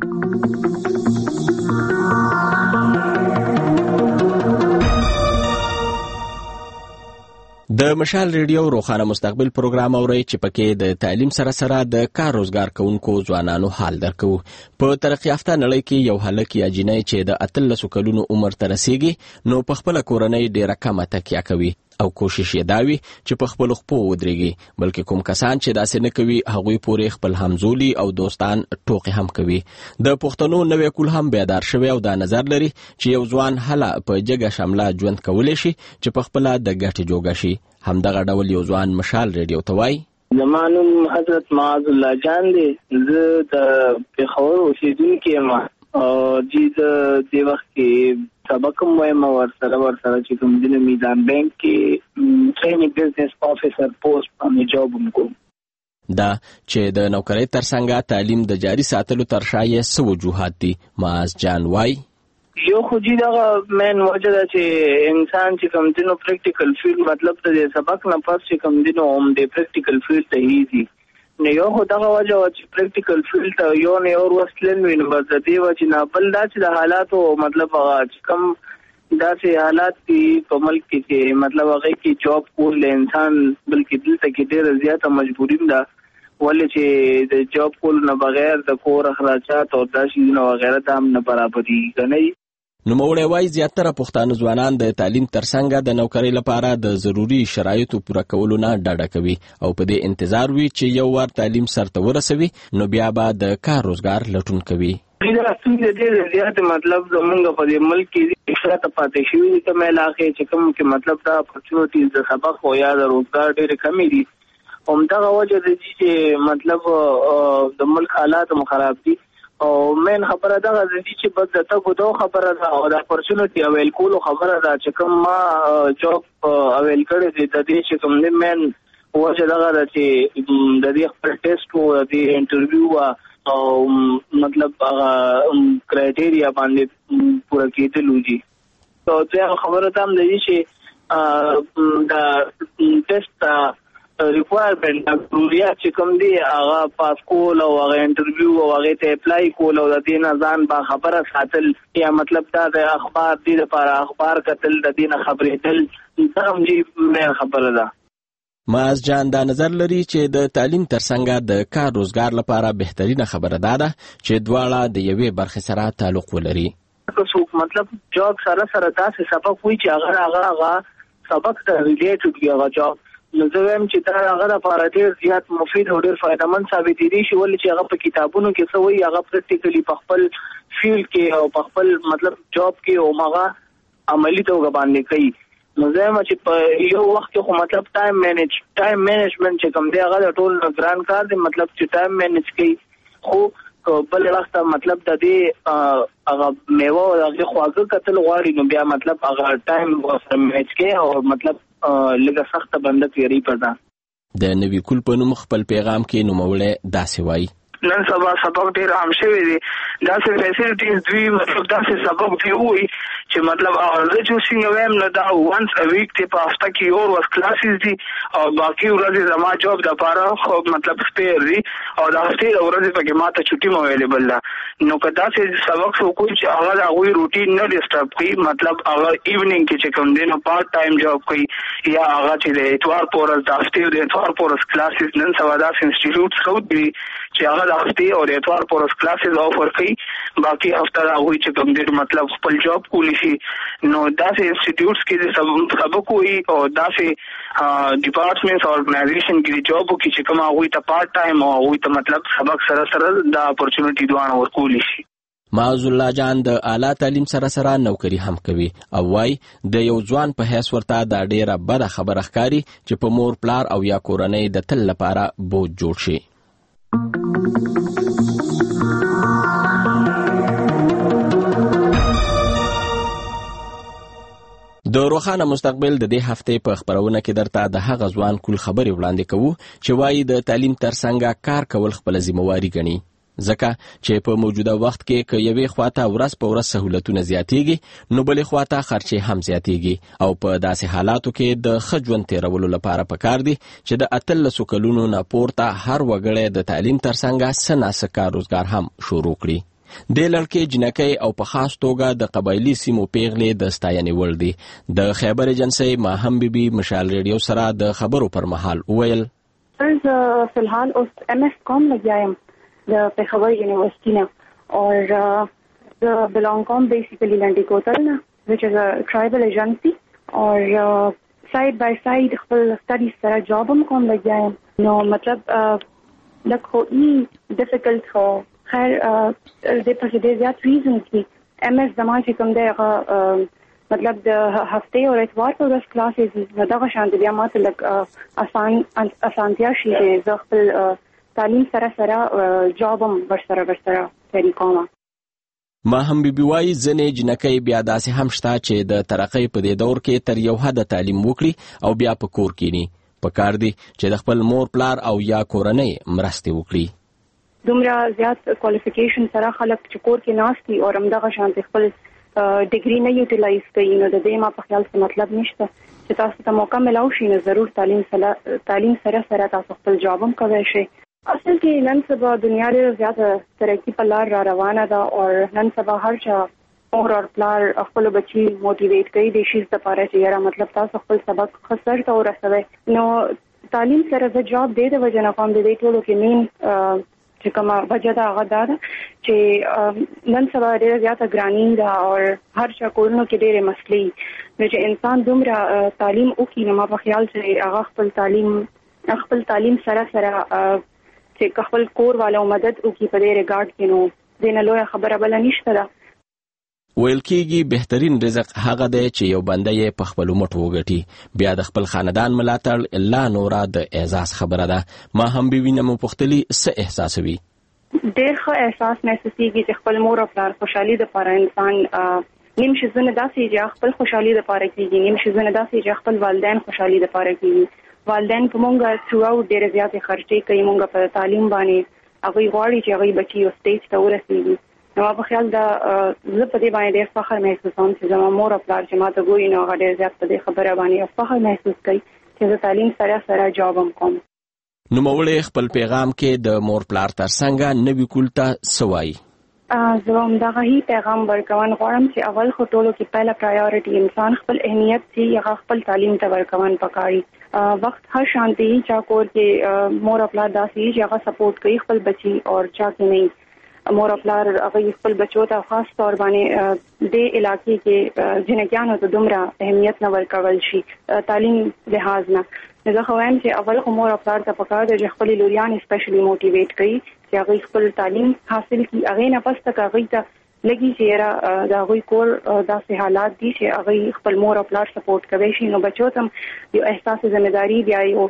د مشال ریډیو روخانه مستقبل پروګرام اورئ چې پکې د تعلیم سره د کار روزګار کوونکو ځوانانو حال درکو. په ترقی یافته نړۍ کې یو هلک یا جینۍ چې د 13 کلونو عمر ته رسیږي نو په خپل کورنۍ ډیره کمه تکیه کوي او کوشش یې دا وي چې په خپل خپو ودرېږي. بلکې کوم کسان چې داسې نه کوي هغوی پورې خپل همزولي او دوستان ټوکې هم کوي. د پښتنو نوی کول هم بیدار شوی او دا نظر لري چې یو ځوان هله په جګه شمله ژوند کولی شي چې په خپله د ګټې جوګه شي. همدغه ډول یو ځوان مشال ریډیو ته وایي زما نوم حضرت معاذ الله جان دی. زه د پېښور اوسېدونکی یم او د دې وخت کې سبق هم وایم ورسره چې کوم دینه میدان بانک کې ټریننګ بزنس افیسر پوسټ باندې جاب هم کوم. دا چې د نوکرۍ ترڅنګ تعلیم د جاري ساتلو تر شا یې څه وجوهات دي. معاذ جان وایي یو خو دغه مین وجه ده چې انسان چې کوم دینو پریکټیکل فیلډ مطلب د سبق نه پس چې کوم دینو هم د پریکټیکل فیلډ ته هیزي نو یو خو دغه وجه چې پریکټیکل فیلډ ته یو نه اور وسلن ویني بس د دې وجه نه بل دا چې د حالاتو مطلب چې کوم داسې حالات دي په ملک کې چې مطلب هغه کې جاب کول انسان بلکې دلته کې ډېر زیاته مجبوریم ده ولې چې د جاب کول نه بغیر د کور اخراجات او داسې نه وغیره ته هم نه برابري غني. نوموړی وایي زیاتره پښتانه ځوانان د تعلیم ترڅنګ د نوکرۍ لپاره د ضروري شرایطو پوره کولو نه ډډه کوي او په دې انتظار وي چې یو وار تعلیم سرته ورسوي نو بیا به د کار روزګار لټون کوي. دا څنګه دې زیات مطلب زمونږ په دې ملک کې شاته پاتې شوي دي کومه علاقې چې کوم کې مطلب دا اپورچونټیز د سبق او یا د روزګار ډېرې کمې دي. همدغه وجه ده چې مطلب د ملک حالات خراب دي او مین خبره دا غوښتي چې بس د تاسو دوه خبره ده او د اپورچونټي اویل کولو خبره ده چې کوم ما جاب اویل کړی دی د دې چې کوم نه مین وجه دا غواړي چې د دې خپل ټیسټ او د انټرویو او مطلب هغه کرایټیریا باندې پوره کېدل وږي. او دا خبره هم ده چې دا ټیسټ ریکوایرمنٹ ضرورت چې کوم دی هغه پاس کول او هغه انټرویو او هغه ته اپلای کول او د دې نه ځان با خبره ساتل یا مطلب دا د اخبار دی لپاره اخبار کتل د دې نه خبرېدل دا هم دې خبره ده. معاذ جان دا نظر لري چې د تعلیم ترڅنګ د کار روزګار لپاره بهترینه خبره ده چې دواړه د یوې برخې سره تعلق ولري. مطلب جاب سره تاسو سبق وی چې هغه سبق ته ریلیټډ وي هغه جاب نو زه وایم چې دا هغه لپاره ډېر زیات مفید او ډېر فایدهمند ثابت دي شي ولې چې هغه په کتابونو کې څه وایي هغه پریکټیکلی په خپل فیلډ کې او په خپل مطلب جاب کې او هغه عملی توګه باندې کوي. نو زه وایم چې په یو وخت کې خو مطلب ټایم مینجمنټ چې کوم دی هغه د ټول ګران کار دی مطلب چې ټایم مینج کوي خو بل وخت مطلب د دې هغه میوه او هغه خواږه کتل غواړي نو بیا مطلب هغه ټایم ورسره میچ کې او مطلب لږه سخت بنده پیری پدا د نوی کول په نوم خپل پیغام کې نوموړی داسې وایي نن سبا سبق ډیر عام شوی دی داسې فیسیلیټیز دوی مطلب داسې سبق دی وي چې مطلب هغه چې څنګه وایم نو دا وانس ا ویک ته په هفته کې اور واس کلاسز دي او باقي ورځې زما جاب د پاره خو مطلب سپیر دي او دا هفته ورځې پکې ماته چټي مو اویلیبل ده نو کدا چې سبق سو کوئی چې هغه هغه روټین نه ډیسټرب کوي مطلب هغه ایوننګ کې چې کوم دین پارت ټایم جاب کوي یا هغه چې د اتوار پورز د هفته د اتوار پورز کلاسز نن سبا د انسټیټیوټس خو دي چې هغه د هفته او د اتوار پورز کلاسز آفر کوي باقي هفته هغه چې کوم دین مطلب خپل جاب کولی شي نو داسې انسټیټیوټس کې سبق وي او داسې ډپارټمنټس او ارګنایزیشن کې جاب کوي چې کوم هغه ته پارت ټایم او هغه ته مطلب سبق سره د اپورچونټی دوه ورکولی شي معاذ الله جان د اعلی تعلیم سره نوکری هم کوي او وايي د یو ځوان په حیث ورته دا ډیره بده خبره ښکاري چې په مور پلار او یا کورنۍ د تل لپاره بوج جوړ شي د روښانه مستقبل د دې هفتې په خبرونه کې درته د هغه ځوان کول خبرې وړاندې کوو چې وایي د تعلیم ترڅنګ کار کول خپل ذمہواری ګڼي ځکه چې په موجوده وخت کې که یوې خواته ورځ په ورځ سهولتونه زیاتېږي نو بلې خواته خرچې هم زیاتېږي او په داسې حالاتو کې د ښه ژوند تېرولو لپاره پکار دي چې د 18 کلونو نه پورته هر وګړی د تعلیم ترڅنګ څه ناڅه کار روزګار هم شروع کړي د لړکې جنکۍ او په خاص توګه د قبایلي سیمو پیغلې د ستاینې وړ دي د خیبر ایجنسۍ ماهم بیبي مشال ریډیو سره د خبرو پر مهال وویل فی الحال اوس ایم ایس کام لګیا یم د پېښور یونیورسيټي نه اور د بلانګ کوم بیسیکلی لنډي کوتل نه which is a tribal agency اور ساید بای ساید خپل سټډي سره جاب هم کوم لګیا یم نو مطلب لکه هی ډیفیکلټ هو خیر د پسې د زیات ریزنز دي ایم ایس زما چې کوم دی هغه مطلب د هفته او اتوار په ورځ کلاسز دي دغه شان بیا ماته لکه اسانتیا شي د خپل تعلیم سره جاب هم ورسره تری کوم ما هم بیبیوای ځنې جنکۍ بیا داسې هم شته چې د ترقۍ په دې دور کې تر یو حد تعلیم وکړي او بیا په کور کېني په کار دي چې د خپل مور پلار او یا کورنۍ مرستې وکړي دومره زیات کوالیفیکیشن سره خلک چې کور کې ناشتي او همدغه شان خپل ډیګري نه یوټیلایز کوي نو د دې ما په خیال څه مطلب نشته چې تاسو ته موقع ملاو شي نو ضرور تعلیم سره تاسو خپل جاب هم کوئ شي اصل کې نن سبا دنیا ډېره زیاته ترقی په لار را روانه ده او نن سبا هر چا مور او پلار خپل بچي موټیویټ کوي د شي لپاره چې یاره مطلب تاسو خپل سبق خسر ته ورسوي نو تعلیم سره د جاب د وجه نه کوم د دې ټولو کې مين چې کومه وجه دا هغه ده چې نن سبا ډېره زیاته ګراني ده او هر چا کورونو کې ډېرې مسلې چې انسان دومره تعلیم وکړي نو ما په خیال چې هغه خپل تعلیم سره چې خپل کور والو مدد وکړي په دې ریګارډ کې نو دینه لویه خبره بل نشته ده ویل کېږي بهترین رزق هغه دی چې یو بنده یې په خپلو مټو وګټي بیا د خپل خاندان ملاتړ لا نوره د اعزاز خبره ده ما هم بیوینه مو پوښتلي څه احساسوي ډېر ښه احساس محسوسېږي چې خپل مور او پلار خوشحالي دپاره انسان نیم شیزونه داسې چې خپل خوشحالي دپاره کېږي نیم شیزونه داسې چې خپل والدین خوشحالي دپاره کېږي والدین په مونږ تھرو اوټ ډېرې زیاتې خرچې کوي مونږ په تعلیم باندې هغوی غواړي چې هغوی بچي یو سټیج ته ورسېږي نو په خیال دا زه په دې باندې ډېر فخر محسوسوم چې زما مور او پلار چې ما ته ګوري نو هغه ډېر زیات په دې خبره باندې فخر محسوس کوي چې زه تعلیم سره جاب هم کوم نوموړی خپل پیغام کې د مور پلار ترڅنګ نوي کول ته څه وایي زه همدغه هی پیغام ورکون غواړم چې اول خو ټولو کې پهله پرایورټي انسان خپل اهمیت چې هغه خپل تعلیم ته ورکون پکاري وخت هر شانتي چا کور کې مور او پلار داسې چې هغه سپورټ کوي خپل بچي او چا کې نه مور او پلار هغه خپل بچو ته خاص طور باندې د علاقې کې جنګیانو ته دومره اهمیت نه ورکول شي تعلیم لحاظ نه زه خو وایم چې اول خو مور او پلار ته پکار دی چې خپل لوریان سپیشلی موټیویټ کړي چې هغه خپل تعلیم حاصل کړي هغه نه پس تک هغه ته لګي چې دا غوي کور داسې حالات دي چې هغه خپل مور او پلار سپورټ کوي شي نو بچو ته یو احساس ځمېداري بیا یو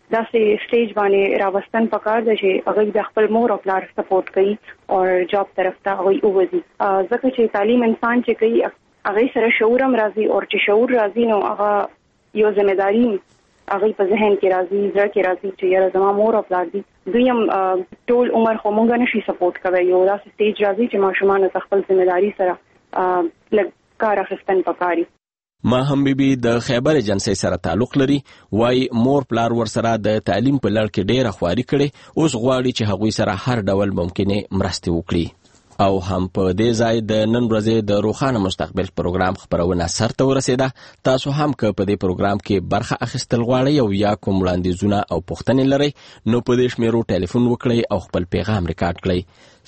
داسې سټیج باندې راوستن پکار دی چې هغه د خپل مور او پلار سپورټ کوي او جاب طرف ته هغه وځي. ځکه چې تعلیم انسان چې کوي هغه سره شعور هم راځي او چې شعور راځي نو هغه یو ځمېداري هغه په ذهن کې راځي، ځکه کې راځي چې یاره زما مور او پلار دي. دوی هم ټول عمر خو مونږ نشي سپورټ کوي، یو داسې سټیج راځي چې ماشومان ته خپل ځمېداري سره لږ کار اخیستن پکاري. ما هم بیبي د خیبر ایجنسی سره تعلق لري، وای مور پلار ورسره د تعلیم په لړ کې ډېره خواري کړي، اوس غواړي چې هغوی سره هر ډول ممکنه مرستې وکړي. او هم په دې ځای د نن ورځې د روښانه مستقبل پروګرام خبرونه سرته ورسېده. تاسو هم که په دې پروګرام کې برخه اخیستل غواړئ او یا کوم وړاندیزونه او پوښتنې لرئ نو په دې شمیرو ټلیفون وکړئ او خپل پیغام ریکارډ کړئ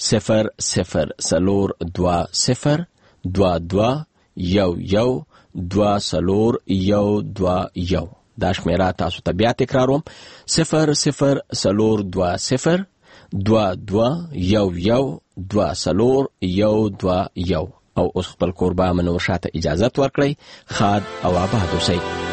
00402222 2-0-1-2-1. دا شمیره تاسو ته بیا تکراروم 00402222 او اوس خپل کوربه منور شاته اجازت ورکړئ. خاد او آباد اوسئ.